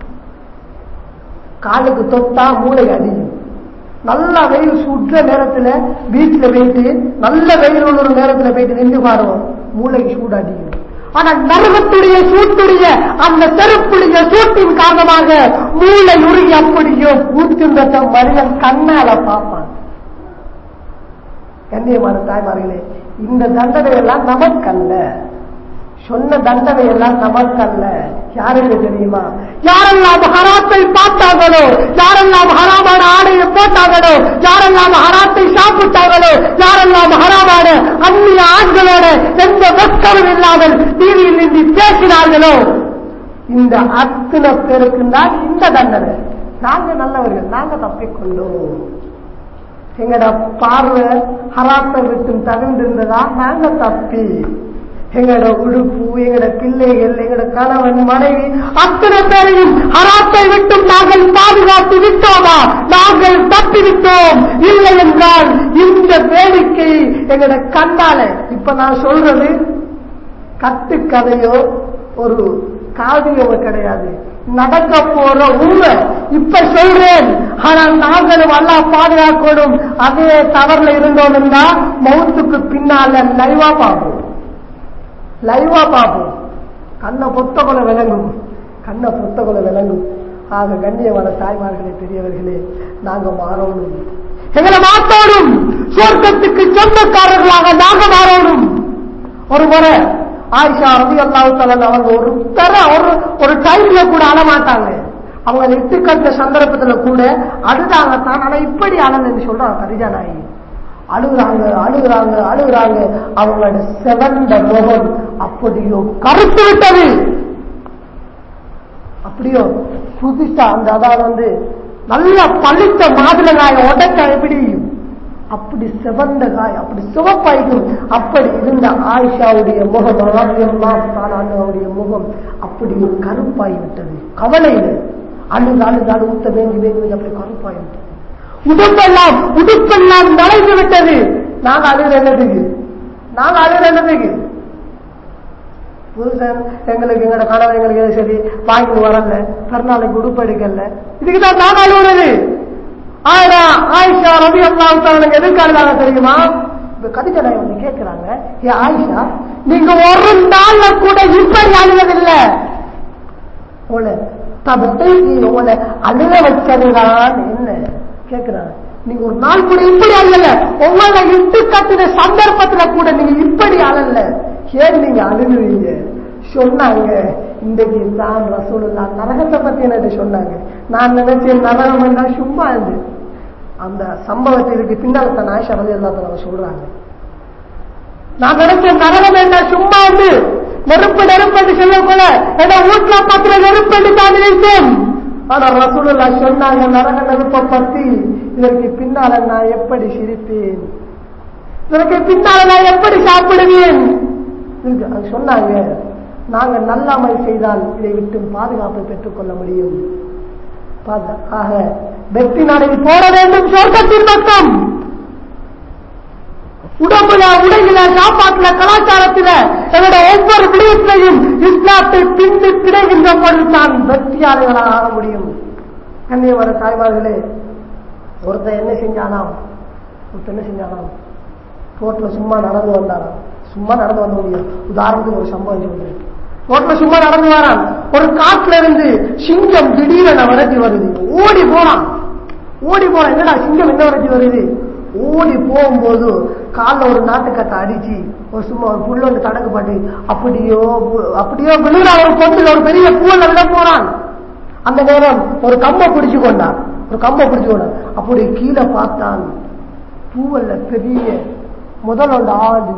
காலுக்கு தொட்டா மூளை அடியும். நல்ல வெயில் சுற்ற நேரத்துல வீட்டுல போயிட்டு நல்ல வெயில் உள்ள ஒரு நேரத்துல போயிட்டு நின்று பாருவோம், மூளைக்கு சூடு அடிக்கும். ஆனா நரகத்துடைய சூட்டுடைய அந்த செருப்புடைய சூட்டின் காரணமாக மூளை உருகி அப்படியோ ஊற்றுன்றத மனிதன் கண்ணால பார்ப்பான். கண்ணியமான தாய்மார்களே, இந்த தண்டனை எல்லாம் நமக்கல்ல, சொன்ன தண்டனை எல்லாம் நமக்கல்ல. யாருக்கு தெரியுமா? யாரெல்லாம் ஹராத்தை பார்த்தாங்களோ, யாரெல்லாம் ஹராமான ஆடையை போட்டாங்களோ, யாரெல்லாம் ஹராத்தை சாப்பிட்டாங்களோ, யாரெல்லாம் ஹராமான அந்நிய ஆண்களோட எந்த வெட்கமும் இல்லாமல் டிவியில் நின்று பேசினார்களோ, இந்த அத்தனை பேருக்கு தான் இந்த தண்டனை. நாங்க நல்லவர்கள், நாங்க தப்பிக்கொண்டோம். எங்கட பார்வை ஹராத்தை விட்டு தவிர்ந்திருந்ததா நாங்க தப்பி, எங்கட உடுப்பு, எங்கட பிள்ளைகள், எங்கட கணவன், மனைவி அத்தனை பேரையும் ஹராத்தை விட்டும் நாங்கள் பாதுகாத்து விட்டோமா? நாங்கள் தப்பி விட்டோம். இல்லை என்றால் இந்த வேடிக்கை எங்கட கண்ணால, இப்ப நான் சொல்றது கட்டுக்கதையோ ஒரு காவியமோ கிடையாது, நடக்க போற உண்மை. இப்ப சொல்றேன், ஆனால் நாங்களும் அல்லாஹ் பாதுகாக்கணும். அதே தவறுல இருந்தோம் என்றா மௌத்துக்கு பின்னால லைவா பார்ப்போம், லைவா பார்ப்போம். கண்ணை பொத்த கொலை விளங்கும், கண்ணை பொத்த கொலை விளங்கும். ஆக கண்ணியமான தாய்மார்களே, பெரியவர்களே, நாங்க மாறணும், எங்களை மாற்றணும், சொர்க்கத்துக்கு சொந்தக்காரர்களாக நாங்க மாறணும். ஒரு முறை ஆயிஷா ரலியல்லாஹு தஆலா அவங்க ஒரு தர ஒரு ஒரு டைம்ல கூட அழமாட்டாங்க. அவங்க இட்டு கட்ட சந்தர்ப்பத்துல கூட அழுதாங்க தான், ஆனா இப்படி அழலன்னு சொல்றாங்க கதிஜா நாயகி. அழுகுறாங்க அழுகுறாங்க அழுகுறாங்க அவங்களோட செவந்த முகம் அப்படியோ கருத்து விட்டது, அப்படியோ புதுசா அந்த அதாவது வந்து நல்ல பழுத்த மாதுளை காய உடைக்க எப்படி அப்படி செவந்த காய் அப்படி சிவப்பாய்க்கும். அப்படி இருந்த ஆயிஷாவுடைய முகம், அவருடைய முகம் அப்படி கருப்பாகிவிட்டது. கவலையில் அழுது அழுது அழு ஊத்த வேண்டி வேண்டி அப்படி கருப்பாகிவிட்டது. உடுப்பெல்லாம் உடுப்பெல்லாம் நனைந்து விட்டது. நாங்க அழுது என்னதுக்கு, நாங்க அழுது என்னதுக்கு? புருஷன் எங்களுக்கு எங்களோட கணவன் எங்களுக்கு சரி வாங்கி வரல, கருநாளைக்கு உடுப்பு எடுக்கல, இதுக்குதான் நாங்க அழுகுறது. ஆனா ஆயிஷா ரலியல்லாஹு தஆலா எதுக்காக தெரியுமா? கதிஜா நாயகி வந்து கேட்கிறாங்க, ஏ ஆயிஷா, நீங்க ஒரு நாள்ல கூட இப்படி அழுவதில்லை, உங்களை தபத்தை உங்களை அழுக வச்சதுதான் என்ன கேட்கிறாங்க. நீங்க ஒரு நாள் கூட இப்படி அழல, உங்களை இட்டு கட்டுன சந்தர்ப்பத்துல கூட நீங்க இப்படி அழல, ஏன் நீங்க அழுகுறீங்க? சொன்னாங்க, இன்றைக்கு தான் ரசூலுல்லாஹ் நரகத்தை பத்தி என்ன சொன்னாங்க. நான் நினைச்சேன் நரகம் என்றா சும்மா இருந்து. அந்த சம்பவத்தை இதுக்கு பின்னால் தான் ஆயிஷா ரலியல்லாஹு தஆலா சொல்றாங்க. நான் நினைச்சேன் நரகம் என்றா சும்மா இருந்து நெருப்பு நெருப்பு சொல்ல போல ஏன்னா வீட்டுல பத்திர நெருப்பு தான் நினைத்தேன். ஆனா ரசூலுல்லாஹ் சொன்னாங்க நரக நெருப்பை பத்தி, இதற்கு பின்னால நான் எப்படி சிரிப்பேன், இதற்கு பின்னால நான் எப்படி சாப்பிடுவேன் சொன்னாங்க. நாங்க நல்லாமல் செய்தால் இதை விட்டு பாதுகாப்பை பெற்றுக் கொள்ள முடியும். ஆக வெற்றி நடை போட வேண்டும் சொர்க்கத்தின் பக்கம். உடம்புல உடையில சாப்பாட்டுல கலாச்சாரத்தில என்னோட ஒவ்வொரு விடயத்திலையும் இஸ்லாத்தை பின்பு கிடைக்கின்ற பொழுதுதான் வெற்றியாளர்களாக ஆக முடியும். கண்ணியமான தாய்மார்களே, ஒருத்தர் என்ன செஞ்சானாம், ஒருத்தர் என்ன செஞ்சானாம் ரோட்ல சும்மா நடந்து வந்தாராம். சும்மா நடந்து வந்த முடியும். உதாரணத்துக்கு ஒரு சம்பவம் சொல்றேன். ரோட்ல சும்மா நடந்து வரான், ஒரு காட்டுல இருந்து சிங்கம் திடீரென விரட்டி வருது. ஓடி போனான், ஓடி போனான். என்னடா சிங்கம் என்ன விரட்டி வருது? ஓடி போகும்போது காலில் ஒரு நாட்டுக்கட்டை அடிச்சு ஒரு சும்மா ஒரு புல் ஒன்று தடக்கப்பட்டு அப்படியோ அப்படியோ விழுற ஒரு பொண்ணுல ஒரு பெரிய பூவல்ல விட போறான். அந்த நேரம் ஒரு கம்பை பிடிச்சு கொண்டான், ஒரு கம்பை பிடிச்சு கொண்டான். அப்படி கீழே பார்த்தான், பூவல்ல பெரிய முதல் ஒன்று ஆடு.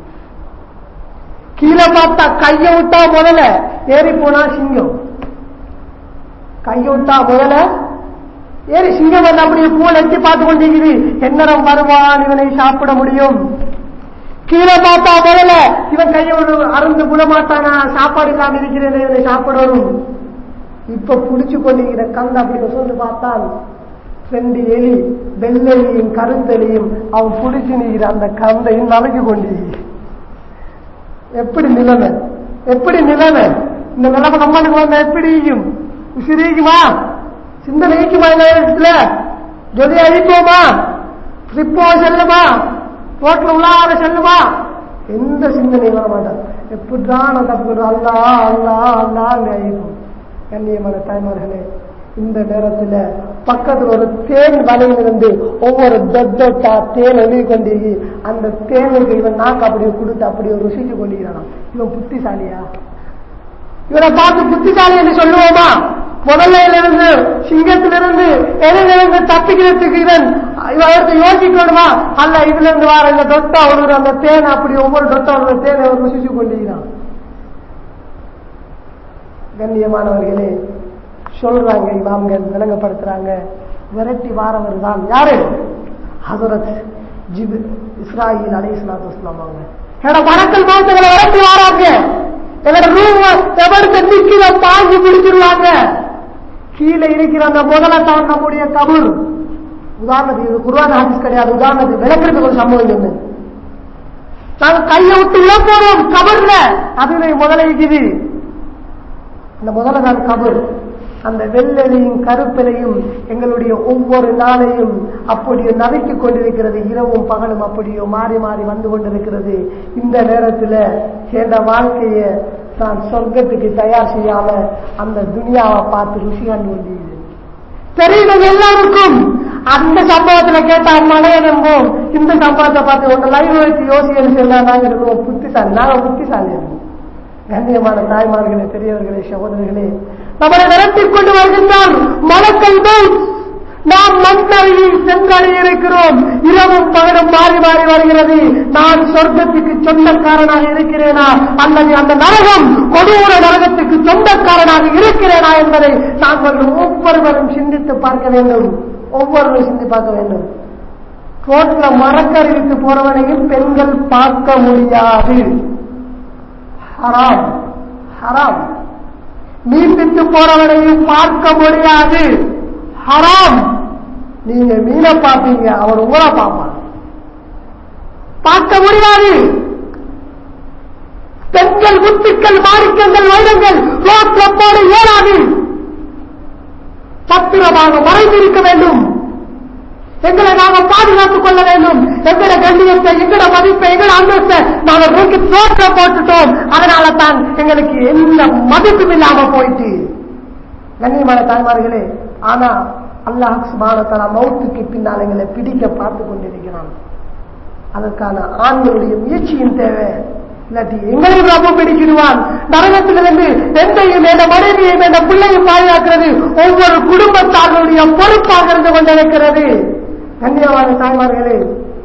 கீழே பார்த்தா கைய விட்டா முதல்ல ஏறி போனா சிங்கம், கைய விட்டா முதல்ல ஏறி சிங்கம் வந்து அப்படியே பூவை எட்டி பார்த்து கொண்டிருக்குது. என்னிடம் வருவான், இவனை சாப்பிட முடியும். கீழே பார்த்தா முதல்ல இவன் கையை அருந்து விடமாட்டானா, சாப்பாடு இல்லாம இருக்கிறேன், இவனை சாப்பிடணும். இப்ப புடிச்சு கொண்டிருக்கிற கந்த அப்படி சொல்லி பார்த்தால் ரெண்டு எலி, வெள்ளெலியும் கருந்தெலியும் அவன் புடிச்சு நிற்கிற அந்த கந்தையும் நலஞ்சு கொண்டிருக்க. எப்படி நிலைமை, எப்படி நிலைமை? இந்த நிலைமை நம்மளுக்கு வந்த எப்படி சிரிக்குமா, சிந்தனைக்குமா, இடத்துல ஜொலி அழிப்போமா, ட்ரிப்போ செல்லுமா, ரோட்ல உள்ளார செல்லுமா, எந்த சிந்தனையும் வர மாட்டார். எப்படிதான் நான் தப்பு அல்லா அல்லா அல்லா இருக்கும். கண்ணியமான தாய்மார்களே, இந்த நேரத்துல பக்கத்துல ஒரு தேன் வலையிலிருந்து ஒவ்வொரு தொட்டா தேன் எழுதி கொண்டு அந்த தேனுக்கு இவன் நாக்கு அப்படியே கொடுத்து அப்படியே ருசிச்சு கொண்டிருக்கிறான். இவன் புத்திசாலியா? இவனை பார்த்து புத்திசாலி என்று சொல்லுவோமா? முதல்ல சிங்கத்திலிருந்து எதிலிருந்து தப்பிக்கிறதுக்கு இவன் இவருக்கு யோசிக்கணுமா? அல்ல, இதுல இருந்து வார இந்த தொட்டா ஒரு அந்த தேனை அப்படி ஒவ்வொரு தொட்டா ஒரு தேனை அவர் ருசிச்சு கொண்டிருக்கிறான். கண்ணியமானவர்களே, சொல்றாங்க இமாம்கள் விளங்கப்படுத்துறாங்க, விரட்டி வாரவர் தான் யாரு? ஹஸரத் ஜிப் இஸ்ராயில் அலைஹிஸ்ஸலாத்து வஸ்ஸலாம். அவங்க என்னோட வணக்கல் மௌத்தங்களை விரட்டி வாராங்க. என்னோட ரூம் எவருக்கு நிக்கிற பாஞ்சு பிடிச்சிருவாங்க. கீழே இருக்கிற அந்த முதலத்தான் நம்முடைய கபூர். உதாரணத்துக்கு குர்ஆன் ஹதீஸ் கிடையாது, உதாரணத்துக்கு விளக்குறதுக்கு ஒரு சம்பவம் ஒண்ணு. நாங்க கையை விட்டு உள்ள போறோம் கபர்ல, அது முதல்ல இருக்குது. அந்த முதல்ல தான் கபூர். அந்த வெள்ளையும் கருப்பிலையும் எங்களுடைய ஒவ்வொரு நாளையும் அப்படியே நறுக்கிக் கொண்டிருக்கிறது. இரவும் பகலும் அப்படியோ மாறி மாறி வந்து கொண்டிருக்கிறது. இந்த நேரத்தில் என் வாழ்க்கையை நான் சொர்க்கத்துக்கு தயார் செய்யாம அந்த துனியாவை பார்த்து ருசி கண்டு கொண்டிருக்கிறது. தெரியுது எல்லாருக்கும். அந்த சம்பவத்துல கேட்டா மழைய நம்பும். இந்த சம்பவத்தை பார்த்து ஒன்று லைவ் வச்சு யோசிக்கணும் சொன்னா நாங்க இருக்கோம் புத்திசாலி. நாங்க புத்திசாலி. கண்ணியமான தாய்மார்களே, பெரியவர்களே, சகோதரர்களே, நம்மளை விரட்டிக் கொண்டு வருகின்றான் மலக்கல் மௌத். நாம் மண்ணறையில் சென்றடைய இருக்கிறோம். இரவும் பகலும் மாறி மாறி வருகிறது. நான் சொர்க்கத்துக்கு சொந்தக்காரனாக இருக்கிறேனா அல்லது அந்த நரகம் கொடூர நரகத்துக்கு சொந்தக்காரனாக இருக்கிறேனா என்பதை நாங்கள் ஒவ்வொருவரும் சிந்தித்து பார்க்க வேண்டும். ஒவ்வொருவரும் சிந்தி பார்க்க வேண்டும். ரோட்ல மரக்கறிவித்து போறவனையும் பெண்கள் பார்க்க முடியாது. ஹராம் ஹராம். மீன் விட்டு போறவனையும் பார்க்க முடியாது. ஹராம். நீங்க மீனை பார்ப்பீங்க, அவர் உங்களை பார்ப்பார். பார்க்க முடியாது. பெண்கள் முத்துக்கள் மாணிக்கங்கள் வைரங்கள் ரோட்ல போட இயலாது. பத்திரமாக மறைந்திருக்க வேண்டும். எங்களை நாங்கள் பாதுகாத்துக் கொள்ள வேண்டும். எங்களோட கண்ணியத்தை, எங்களோட மதிப்பை, எங்களோட அந்தஸ்தை நாங்கள் நோக்கி தோற்ற போட்டுட்டோம். அதனால தான் எங்களுக்கு எந்த மதிப்பும் இல்லாம போயிட்டு. கண்ணியமான தாய்மார்களே, ஆனா அல்லாஹ் சுப்ஹானஹு வ தஆலா மௌத்துக்கு பின்னால் எங்களை பிடிக்க பார்த்து கொண்டிருக்கிறான். அதற்கான ஆண்களுடைய முயற்சியின் தேவை. இல்லாட்டி எங்களுக்கு ரொம்ப பிடிக்கிடுவான். நரகத்திலிருந்து எந்தையும் என்ற மனைவியையும் என்ற பிள்ளையும் பாதுகாக்கிறது ஒவ்வொரு குடும்பத்தார்களுடைய பொறுப்பாக இருந்து கொண்டிருக்கிறது. கண்ணியமான தாய்மார்களே,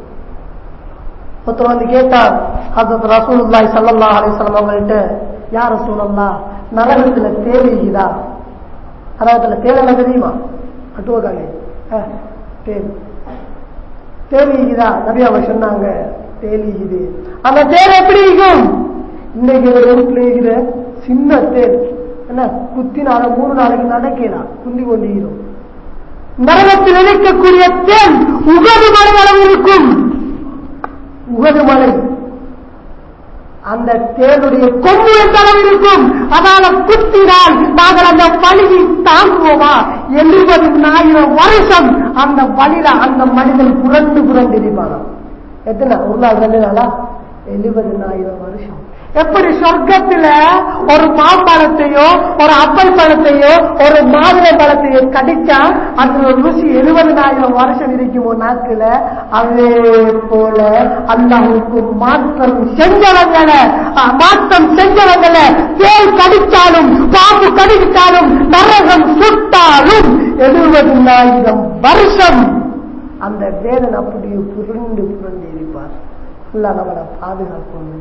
ஒருத்தர் வந்து கேட்டார் ஹஜ்ரத் ரசூலுல்லாஹி ஸல்லல்லாஹு அலைஹி வஸல்லம் அவங்கள்ட்ட, யா ரசூலல்லாஹ், நரகத்துல தேவைக்குதா? நரகத்துல தேவை தெரியுமா? அட்டுவக்காங்க தேவை தேவைக்குதா? நபி அவங்க சொன்னாங்க, தேவைக்குது. அந்த தேவை எப்படி இருக்கும்? இன்னைக்கு ஒரு வீட்டுல இருக்கிற சின்ன தேர் என்ன குத்தினால மூணு நாளைக்கு நடக்கலாம், குந்தி கொண்டிருக்கிறோம். நரகத்தில் இருக்கக்கூடிய தேன் உகது மலை அளவு இருக்கும். உகது மலை அந்த தேனுடைய கொம்பு எந்த அளவு இருக்கும். அதனால குத்தினால் நாங்கள் அந்த வலியை தாங்குவோமா? எழுபதினாயிரம் வருஷம் அந்த வலியில அந்த மனிதன் புரண்டு புரண்டு இருப்பானா? எத்தனை ஒரு நாள் ரெண்டு நாளா? எழுபதினாயிரம் வருஷம். எப்படி சொர்க்கத்துல ஒரு மாம்பழத்தையோ ஒரு அப்பல் பழத்தையோ ஒரு மாதுளை பழத்தையோ கடிச்சா அது ஒரு ருசி எழுபதினாயிரம் வருஷம் இருக்குமோ நாக்குல, அதே போல அல்லாஹ்வுக்கு மாற்றம் செஞ்சவங்களை மாற்றம் செஞ்சவங்களை தேல் கடிச்சாலும் பாம்பு கடிச்சாலும் நரகம் சுட்டாலும் எழுபதினாயிரம் வருஷம் அந்த வேதனை அப்படியே புரண்டு புரண்டு இருப்பார். அல்லாஹ் நம்மளை பாதுகாக்கணும்.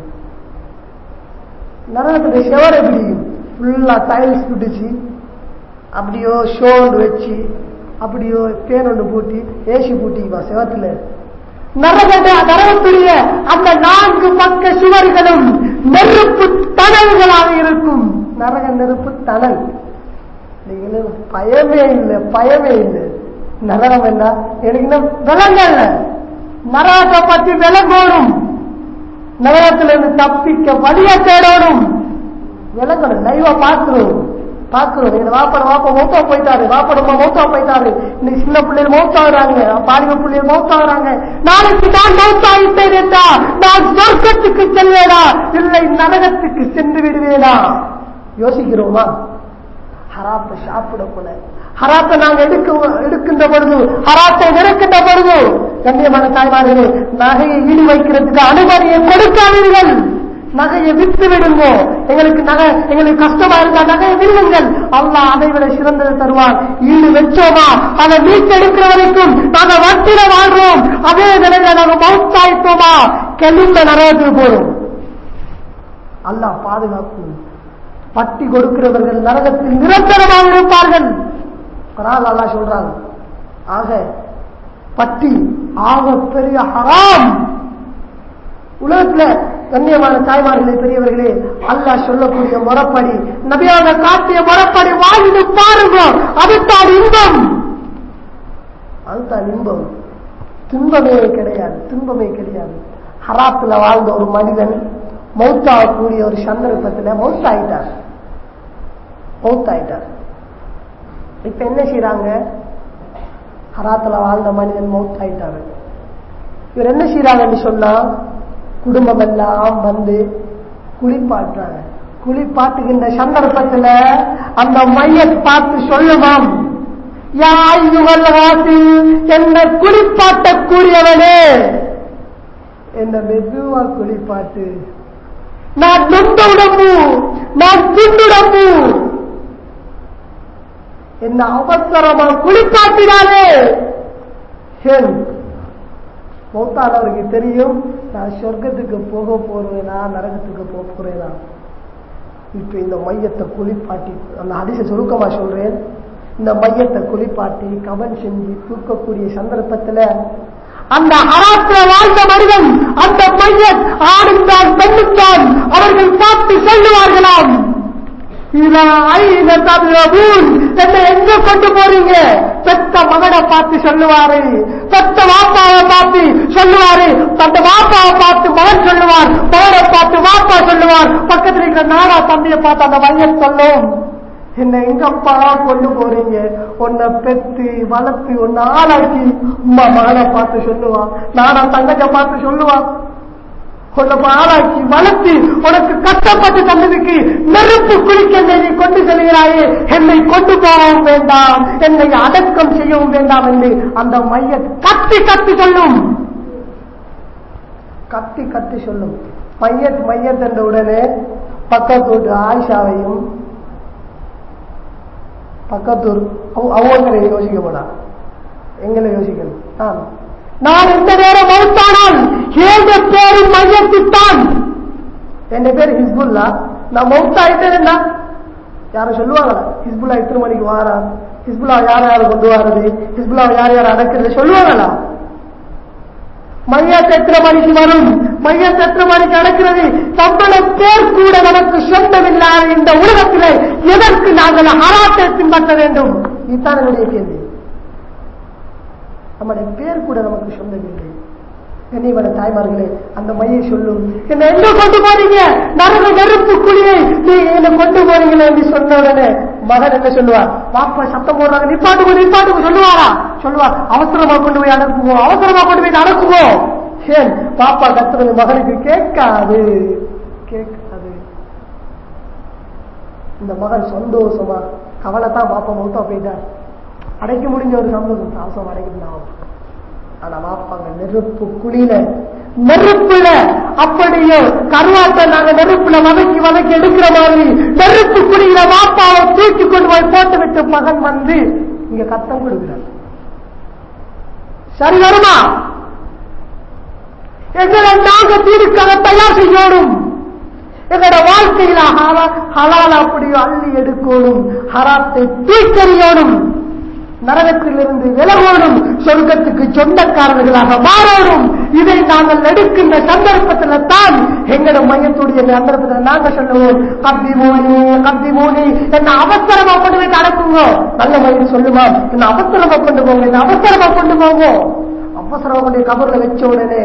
நரகத்துடைய ஷவர் எப்படியும் ஃபுல்லா டைல்ஸ் பிடிச்சி அப்படியோ ஷோண்டு வச்சு அப்படியோ பேன் ஒன்று பூட்டி ஏசி பூட்டிக்குவா செவத்துல. நரக நரகத்துடைய அந்த நான்கு பக்க சுவர்களும் நெருப்பு தணல்களாக இருக்கும். நரக நெருப்பு தணல். பயமே இல்லை, பயமே இல்லை. நரகம் என்ன எனக்கு விலங்கல்ல. நரகத்தை பற்றி விலங்கோடும். நரகத்திலிருந்து தப்பிக்க வழிய தேடணும். விளங்கணும். லைவா பார்க்கிறோம். பாக்குறோம். எங்க வாப்பட வாப்பா மௌத்தா போயிட்டாரு, வாப்படமா மௌத்தா போயிட்டாரு, இன்னைக்கு சின்ன பிள்ளைகள் மௌத்தாகிறாங்க, பாலிவ பிள்ளைகள் மௌத்தாகிறாங்க. நாளைக்கு நான் மௌத்தாயிட்டேன் என்றா நான் சொர்க்கத்துக்கு செல்வேனா இல்லை நரகத்துக்கு சென்று விடுவேனா? யோசிக்கிறோமா? ஹராத்தை சாப்பிட போல, ஹராத்தை நாங்க எடுக்க எடுக்கின்ற பொழுது, ஹராத்தை நிறக்கின்ற பொழுது, கண்ணியமான தாய்மார்களே, நகையை ஈடு வைக்கிறதுக்கு அனுமதியை கொடுக்காதீர்கள். நகையை வித்து விடுங்க. எங்களுக்கு நகை எங்களுக்கு கஷ்டமா இருந்தா நகையை விடுங்கள். அல்லாஹ் அதை விட சிறந்ததை தருவான். ஈடு வச்சோமா அதை மீட்டெடுக்கிற வரைக்கும் நாங்க வட்டில வாழ்றோம். அதே நிலையில நாங்க மௌத்தாயிட்டோமா கெலும்ப நரகத்துக்கு போறோம். அல்லாஹ் பாதுகாக்கும். பட்டி கொடுக்கிறவர்கள் நரகத்தில் நிரந்தரமாக இருப்பார்கள். குர்ஆன் அல்லாஹ் சொல்றாங்க. ஆக பட்டி ஆக பெரிய ஹராம். உலகத்துல கண்ணியமான தாய்மார்களே, பெரியவர்களே, அல்லாஹ் சொல்லக்கூடிய முறைப்படி, நபியாக காட்டிய முறைப்படி வாழ்ந்து பாருங்க. அதுதான் இன்பம், அதுதான் இன்பம். துன்பமே கிடையாது, துன்பமே கிடையாது. ஹராத்துல வாழ்ந்த ஒரு மனிதன் மௌத்தாகக்கூடிய ஒரு சந்தர்ப்பத்தில் மௌத்தாயிட்டார் மௌத்தாயிட்டார் இப்ப என்ன செய்யறாங்க? ஹராத்துல வாழ்ந்த மனிதன் மௌத்தாயிட்டாரு. இவர் என்ன செய்யறாங்கன்னு சொன்னா, குடும்பம் எல்லாம் வந்து குளிப்பாட்டுறாங்க. குளிப்பாட்டுகின்ற சந்தர்ப்பத்தில் அந்த மையத்தை பார்த்து சொல்லுமாம், என்ன குளிப்பாட்டக்கூடியவனே, என்ன மெதுவா குளிப்பாட்டு, நான் நொந்த உடம்பு, நான் துண்டுடம்பு, என்ன அவசரமா குளிப்பாட்டினாலே. மௌத்தானவருக்கு தெரியும், நான் சொர்க்கத்துக்கு போக போறேனா நரகத்துக்கு போக போறேனா. இப்ப இந்த மையத்தை குளிப்பாட்டி, அந்த ஹதீஸை சுருக்கமா சொல்றேன், இந்த மையத்தை குளிப்பாட்டி கவன் செஞ்சு தூக்கக்கூடிய சந்தர்ப்பத்துல அந்த ஹராத்துல வாழ்ந்த மனிதன், அந்த மையத் ஆணுந்தான் பெண்ணுந்தான், அவர்கள் பார்த்து சொல்லுவார்களாம், என்ன எங்க கொண்டு போறீங்க? பெத்த மகனை பார்த்து சொல்லுவாரு, பெத்த வாப்பாவை பார்த்து சொல்லுவாரு, தந்த வாப்பாவை பார்த்து மகன் சொல்லுவார், மகனை பார்த்து வாப்பா சொல்லுவார், பக்கத்தில் இருக்கிற நாடா தம்பியை பார்த்து அந்த மையம் சொல்லும், என்ன எங்கப்பா கொண்டு போறீங்க? உன்னை பெத்து வளர்த்து உன்னை ஆளாக்கி உமா மகனை பார்த்து சொல்லுவான், நானா தங்கத்தை பார்த்து சொல்லுவான், உன்னை ஆளாக்கி வளர்த்து உனக்கு கஷ்டப்பட்டு தந்ததுக்கு நெருப்பு குளிக்க என்னை கொண்டு செல்கிறாயே, என்னை கொண்டு போகவும் வேண்டாம், என்னை அடக்கம் செய்யவும் வேண்டாம் என்று அந்த மைய கத்தி கத்தி சொல்லும், கத்தி கத்தி சொல்லும். மையத் மையத் என்ற உடனே பக்கத்தூர் ஆயிஷாவையும் பக்கத்தூர் அவங்களை யோசிக்க போனா எங்களை யோசிக்கணும். நான் எந்த நேரம் மௌத்தானால் ஏழு பேரும் மையத்தித்தான். என் பேர் ஹிஸ்புல்லா, நான் மௌத்தாயிட்டேன். யாரும் சொல்லுவாங்களா ஹிஸ்புல்லா எத்தனை மணிக்கு வாரா, ஹிஸ்புல்லா யார் யாரும் கொண்டு வர்றது, ஹிஸ்புல்லா யார் யார் அடக்கிறது சொல்லுவாங்களா? மையத்தை எத்தனை மணிக்கு வரும், மையத்தை எத்தனை மணிக்கு அடக்கிறது, நம்மள பேர் கூட நமக்கு சொந்தமில்லாத இந்த உலகத்தில் எதற்கு நாங்கள் ஹராத்தை பின்பற்ற வேண்டும்? இதுதான் என்னுடைய கேள்வி. நம்முடைய பேர் கூட நமக்கு சொந்தமில்லை. என்னைவன தாய்மார்களே, அந்த மையை சொல்லும், என்ன எங்க கொண்டு போறீங்க? நரக நெருப்பு குழியை நீ என்ன கொண்டு போறீங்களே என்று சொன்ன உடனே மகன் என்ன சொல்லுவார்? பாப்பா சத்தம் போடுறாங்க, நிப்பாட்டுக்கு நிப்பாட்டுக்கு சொல்லுவாரா? சொல்லுவார், அவசரமா கொண்டு போய் அடக்குவோம், அவசரமா கொண்டு போய் அடக்குவோம். ஏன் பாப்பா கத்துறது மகனுக்கு கேட்காது, கேட்காது. இந்த மகன் சந்தோஷமா கவலைத்தான் பாப்பா மௌத்தா போயிட்டார், அடைக்க முடிஞ்ச ஒரு சந்தோஷம் அவசரம் அடைக்கிட்டு. ஆனா வாப்பாங்க நெருப்பு குழியில, நெருப்புல அப்படியே கருவாட்டை நாங்க நெருப்புல வதக்கி வதக்கி எடுக்கிற மாதிரி நெருப்பு குழியில வாப்பாவை தூக்கி கொண்டு போய் போட்டு விட்டு மகன் வந்து இங்க கத்தம் கொடுக்கிறார். சரி வருமா? எங்களை நாங்க தீர்க்காக தயார் செய்யணும். எங்களோட வாழ்க்கையில ஹலால் அப்படியோ அள்ளி எடுக்கணும், ஹராத்தை தூக்கறியோடும், நரகத்திலிருந்து விலகோடும், சொர்க்கத்துக்கு சொந்தக்காரர்களாக மாறணும். இதை நாங்கள் எடுக்கின்ற சந்தர்ப்பத்தில் தான் எங்களோட மையத்துடைய சந்தர்ப்பத்தில் நாங்க சொல்லுவோம், கப்பி மோனி கப்பி மோனி என்ன அவசரமா கொண்டு போய் அடக்குங்க. நல்ல மையம் சொல்லுமா, என்ன அவசரமா கொண்டு போங்க, என்ன அவசரமா கொண்டு போங்க. அவசரமா கொண்டு கபர்ல வச்ச உடனே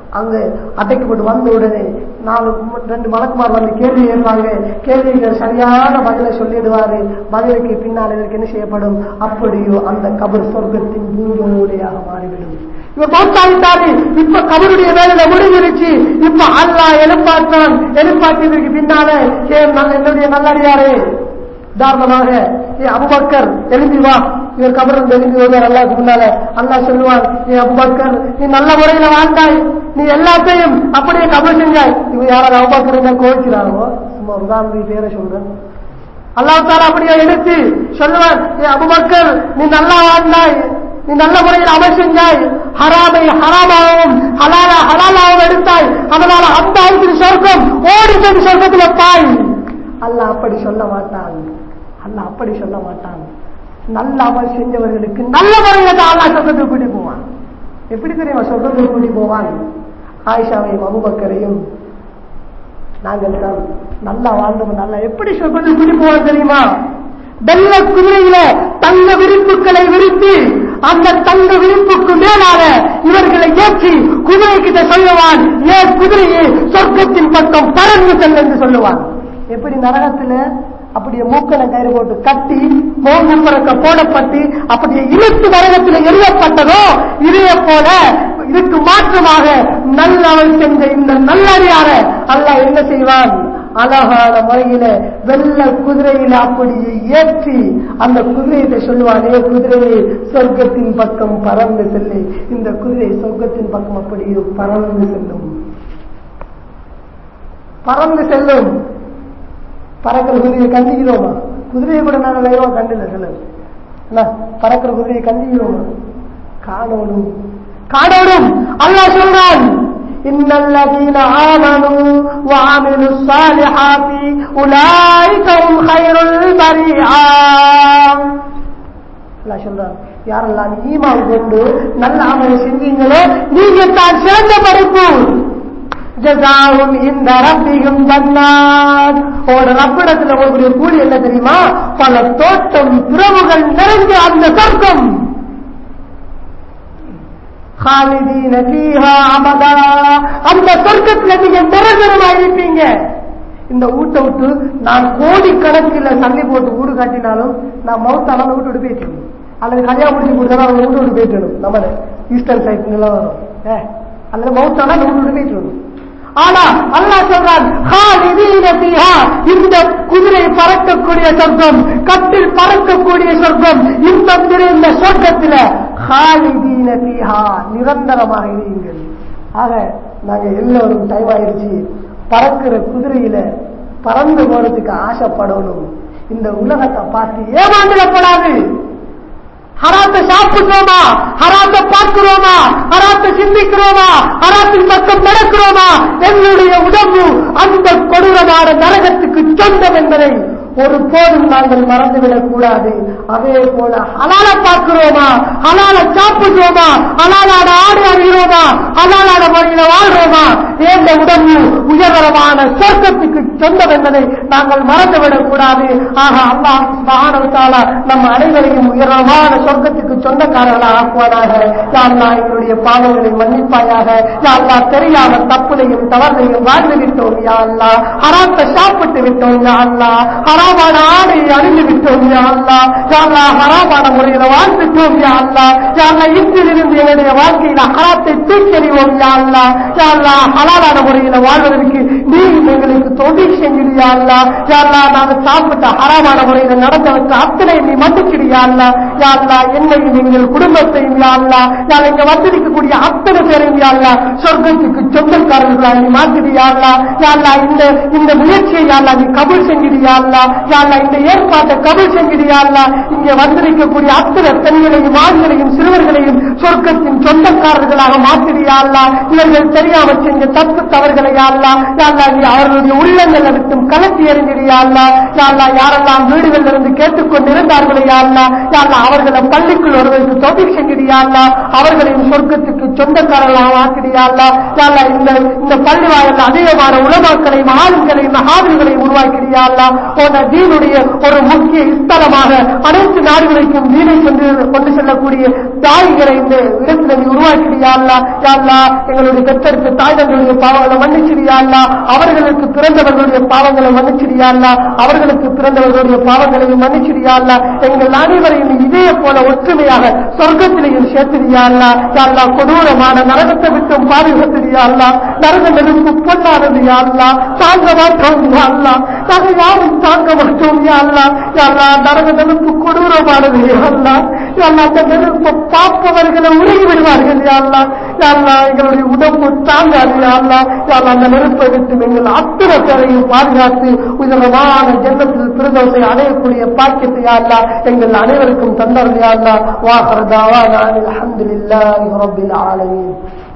அங்க அடைக்கப்பட்டு வந்த உடனே நாலு ரெண்டு மலக்குமார் வந்து கேள்வி கேட்பாங்க. கேள்விக்கு சரியான பதிலை சொல்லிடுவாரு. பதிலுக்கு பின்னால் இதற்கு என்ன செய்யப்படும்? அப்படியோ அந்த கபர் சொர்க்கத்தின் பூஜோடையாக மாறிவிடும். இவர் பார்த்தாவிட்டாரு. இப்ப கபருடைய வேலையில முடிஞ்சிருச்சு. இப்ப அல்லாஹ் எழுப்பாற்றான். எழுப்பாட்டியதற்கு பின்னால என்னுடைய நல்லடியாரே, உதாரணமாக அபூபக்கர் எழுப்பி வா, இவர் கபர் எழுப்பி வருவார். அல்லாஹ்க்கு முன்னால அல்லாஹ் சொல்லுவார், ஏ அபூபக்கர், நீ நல்ல முறையில வாழ்ந்தாய், நீ எல்லாத்தையும் அப்படியே கபர் செஞ்சாய். இவர் யாராவது அபூபக்கர் கோவிக்கிறாரோ, சும்மா உதாரணத்துக்கு பேரை சொல்றேன். அல்லாஹ் தாலா அப்படியே எடுத்து சொல்லுவார், ஏ அபூபக்கர், நீ நல்லா வாழ்ந்தாய், நீ நல்ல முறையில் அமல் செஞ்சாய், ஹராமை ஹராமாவும் ஹலால ஹலாலாவும் எடுத்தாய், அதனால அந்த ஆயிரத்தி சொர்க்கம் ஓடி சென்று சொர்க்கத்தில் பாய். அல்லாஹ் அப்படி சொல்ல மாட்டான். அல்லாஹ் அப்படி சொல்ல மாட்டான். நல்ல அமல் செஞ்சவர்களுக்கு நல்ல முறையில தான் அல்லாஹ் சொர்க்கத்துக்கு கூட்டி போவான். எப்படி தெரியுமா சொர்க்கத்துக்கு கூட்டி போவான்? ஆயிஷாவையும் அபூபக்கரையும் நாங்கள் தான் நல்லா வாழ்ந்தவன் நல்லா எப்படி சொர்க்கத்துக்கு கூட்டி போவான் தெரியுமா? வெள்ள குதிரையில தங்க விரிப்புகளை விரித்து அந்த தங்க விரிப்புக்கு மேலாக இவர்களை ஏற்றி குதிரை கிட்ட சொல்லுவான், ஏன் குதிரையை சொர்க்கத்தின் பக்கம் பறந்து செல்ல என்று சொல்லுவான். எப்படி நரகத்துல அப்படியே மூக்கனை கயிறு போட்டு கட்டி மோங்குப்பறக்க போடப்பட்டு அப்படியே இழுத்து நரகத்தில் எரியப்பட்டதோ இதே போல இதுக்கு மாற்றமாக நல்லவன் சென்ற இந்த நல்லறியார அல்லாஹ் என்ன செய்வான்? அழகான முறையில வெள்ள குதிரையில அப்படியே ஏற்றி அந்த குதிரையிட்ட சொல்லுவானே, குதிரையை சொர்க்கத்தின் பக்கம் பறந்து செல்லு. இந்த குதிரை சொர்க்கத்தின் பக்கம் அப்படியே பறந்து செல்லும், பறந்து செல்லும். பறக்கிற குதிரையை கண்டிக்கிறோமா? குதிரையை கூட நாங்கள் வேகமா கண்டில்ல சிலர். பறக்கிற குதிரையை கண்டிக்கிறோமா? காணோடும் காணோடும். அல்லாஹ் சொல்றான், இன்னல்லதீன ஆமனு வஅமிலுஸ் ஸாலிஹாத்தி உலைக ஹும் கைருல் பரீஆ. அல்லாஹ் சொல்றான், யாரெல்லாம் ஈமான் கொண்டு நல்ல அமல் செஞ்சீங்களோ நீங்க தான் சிறந்த படைப்பு. ஜஸாஉம் இன்த ரப்பிஹிம் ஜன்னாத். ஒரு ரப்பிடத்துல உங்களுக்கு கூலி என்ன தெரியுமா? பல தோட்டம் துறவுகள் நிறைந்த அந்த சொர்க்கம். خالدين فيها أبدا. அந்த சொர்க்கத்துல நீங்க நிரந்தரமா இருப்பீங்க. இந்த வீட்டை விட்டு நான் கோடி கணக்கில் சல்லி போட்டு வீடு காட்டினாலும் நான் மவுத்தாலும் வீட்டு விட்டு போயிட்டு அல்லது கல்யாணம் முடிச்சு கொடுத்தாலும் அவங்க வீட்டு விட்டு போயிட்டு நம்ம ஈஸ்டர்ன் சைட் நிலம் வரும் அல்லது மவுத்தாலும் அந்த வீட்டு விட்டு போயிட்டு. ஆனா அல்லாஹ் சொல்றான், இந்த குதிரை பறக்கக்கூடிய சொர்க்கம், கட்டில் பறக்கக்கூடிய சொர்க்கம், இன்பம் நிறைந்த சொர்க்கத்தில ஹாலிதீன ஃபீஹா நிரந்தரமாக இருங்கள். ஆக நாங்க எல்லோரும் டைம் ஆயிடுச்சு. பறக்கிற குதிரையில பறந்து போறதுக்கு ஆசைப்படணும். இந்த உலகத்தை பார்த்து ஏமாந்துடப்படாது. ஹராத்தை சாப்பிடுறோமா, ஹராத்தை பார்க்கிறோமா, ஹராத்தை சிந்திக்கிறோமா, ஹராத்தின் பக்கம் நடக்கிறோமா, எங்களுடைய உடம்பு அந்த கொடூரமான நரகத்துக்கு சொந்தம் என்பதை ஒரு போதும் நாங்கள் மறந்துவிடக் கூடாது. அதே போல ஹலால பார்க்கிறோமா, ஹலால சாப்பிடுறோமா, ஹலாலான ஆடு அறிகிறோமா, ஹலாலான முறையில வாழ்றோமா, எந்த உடம்பு உயர்தரமான சொர்க்கத்துக்கு சொந்தம் என்பதை நாங்கள் மறந்துவிடக் கூடாது. ஆக அல்லாஹ் சுப்ஹானஹு வ தஆலா நம் அனைவரையும் உயர்தரமான சொர்க்கத்துக்கு சொந்தக்காரர்களாக ஆக்குவானாக. யா அல்லாஹ் எங்களுடைய பாவங்களை மன்னிப்பாயாக. யா அல்லாஹ் தெரியாம தப்புலையும் தவறையும் வாழ்ந்து விட்டோம். யா அல்லாஹ் ஹராத்தை சாப்பிட்டு விட்டோம். யா அல்லாஹ் ஹராமான ஆடை அழிந்து விட்டோம். யா அல்லாஹ் யா அல்லாஹ் ஹராமான முறையில வாழ்ந்துட்டோம். யா அல்லாஹ் யா அல்லாஹ் இன்றிலிருந்து எங்களுடைய வாழ்க்கையில ஹராத்தை தூக்கறிவோம். யா அல்லாஹ் யா அல்லாஹ் ஹலாலான முறையில வாழ்வதற்கு நீ எங்களுக்கு தொழில் செஞ்சிடு. யா அல்லாஹ் யா அல்லாஹ் நாங்கள் சாப்பிட்ட ஹராமான முறையில நடந்தவற்ற அத்தனை நீ மன்னிச்சிடு. யா அல்லாஹ் யா அல்லாஹ் என்னையும் எங்கள் குடும்பத்தையும் யா அல்லாஹ் யா இங்க வந்திருக்கக்கூடிய அத்தனை பேரையும் யா அல்லாஹ் சொர்க்கத்துக்கு சொந்தக்காரர்களாக நீ மாற்றிடு. யா அல்லாஹ் யா அல்லாஹ் இந்த இந்த முயற்சியை யா அல்லாஹ் நீ கபூல் செஞ்சிடு. யா அல்லாஹ் யா அல்லாஹ் இந்த ஏற்பாட்டை கபூல் செஞ்சிடு. யா அல்லாஹ் இங்கே வந்திருக்கக்கூடிய அத்தனை பெண்களையும் ஆண்களையும் சிறுவர்களையும் சொர்க்கத்தின் சொந்தக்காரர்களாக மாற்றிடு. யா அல்லாஹ் இவர்கள் தெரியாமல் செஞ்ச தப்பு தவறுகளை யா அல்லாஹ் யா அல்லாஹ் நீ அவர்களுடைய உள்ள உள்ளங்களை விட்டும் கலத்தி எறிஞ்சிடியா அல்லா. யா அல்லாஹ் யாரெல்லாம் வீடுகளில் இருந்து கேட்டுக்கொண்டிருந்தார்களே யா அல்லாஹ், யா அல்லாஹ் அவர்களை பள்ளிக்குள் வருவதற்கு தௌஃபீக் செஞ்சிடியா அல்லாஹ், அவர்களின் சொர்க்கத்துக்கு சொந்தக்காரர்களாக ஆக்கிடியா அல்லாஹ். யா அல்லாஹ் இந்த இந்த பள்ளி வாயில அதிகமான உலமாக்களை மகான்களை மகாவிகளை உருவாக்கிடியா அல்லாஹ். போன தீனுடைய ஒரு முக்கிய ஸ்தலமாக அனைத்து நாடுகளுக்கும் தீனை சென்று கொண்டு செல்லக்கூடிய தாய்களை இந்த இடத்துல நீ உருவாக்கிடியா அல்லாஹ். யா அல்லாஹ் எங்களுடைய பெற்றெடுத்த தாய்களுடைய பாவங்களை மன்னிச்சிடியா அல்லாஹ், அவர்களுக்கு பிறந்தவர்களுடைய பாவங்களை மன்னிச்சிடியா அல்லாஹ், அவர்களுக்கு பிறந்தவர்களுடைய பாவங்களையும் மன்னிச்சிடியா அல்லாஹ். எங்கள் அனைவரையும் இதே போல ஒற்றுமையாக சொர்க்கத்திலேயும் சேர்த்திடியா அல்லாஹ். யா அல்லாஹ் கொடூரமான நரகத்தை விட்டும் பாதுகாத்திடியா அல்லாஹ். நரக நெருப்பு பொன்னானது யா அல்லாஹ், தாங்க மாட்டோம் யா அல்லாஹ், நாங்கள் யாரும் தாங்க மாட்டோம் யா அல்லாஹ். யா அல்லாஹ் நரக நெருப்பு கொடூரமானது யா அல்லாஹ். யா அல்லாஹ் அந்த நெருப்பை பார்ப்பவர்களை உருகி விடுவார்கள் யா அல்லாஹ். யா அல்லாஹ் எங்களுடைய உடம்பு தாங்காது யா அல்லாஹ். யா அல்லாஹ் அந்த நெருப்பை விட்டு எங்கள் அத்தனை பேரையும் பாதுகாத்து உயரமான ஜன்னத்தில் பிரதோஷை அடையக்கூடிய பாக்கியத்தை யா அல்லாஹ் எங்கள் அனைவருக்கும் தந்தர்கள் யா அல்லாஹ். வாஹர் தாவானா அல்ஹம்துலில்லாஹி ரப்பில் ஆலமீன்.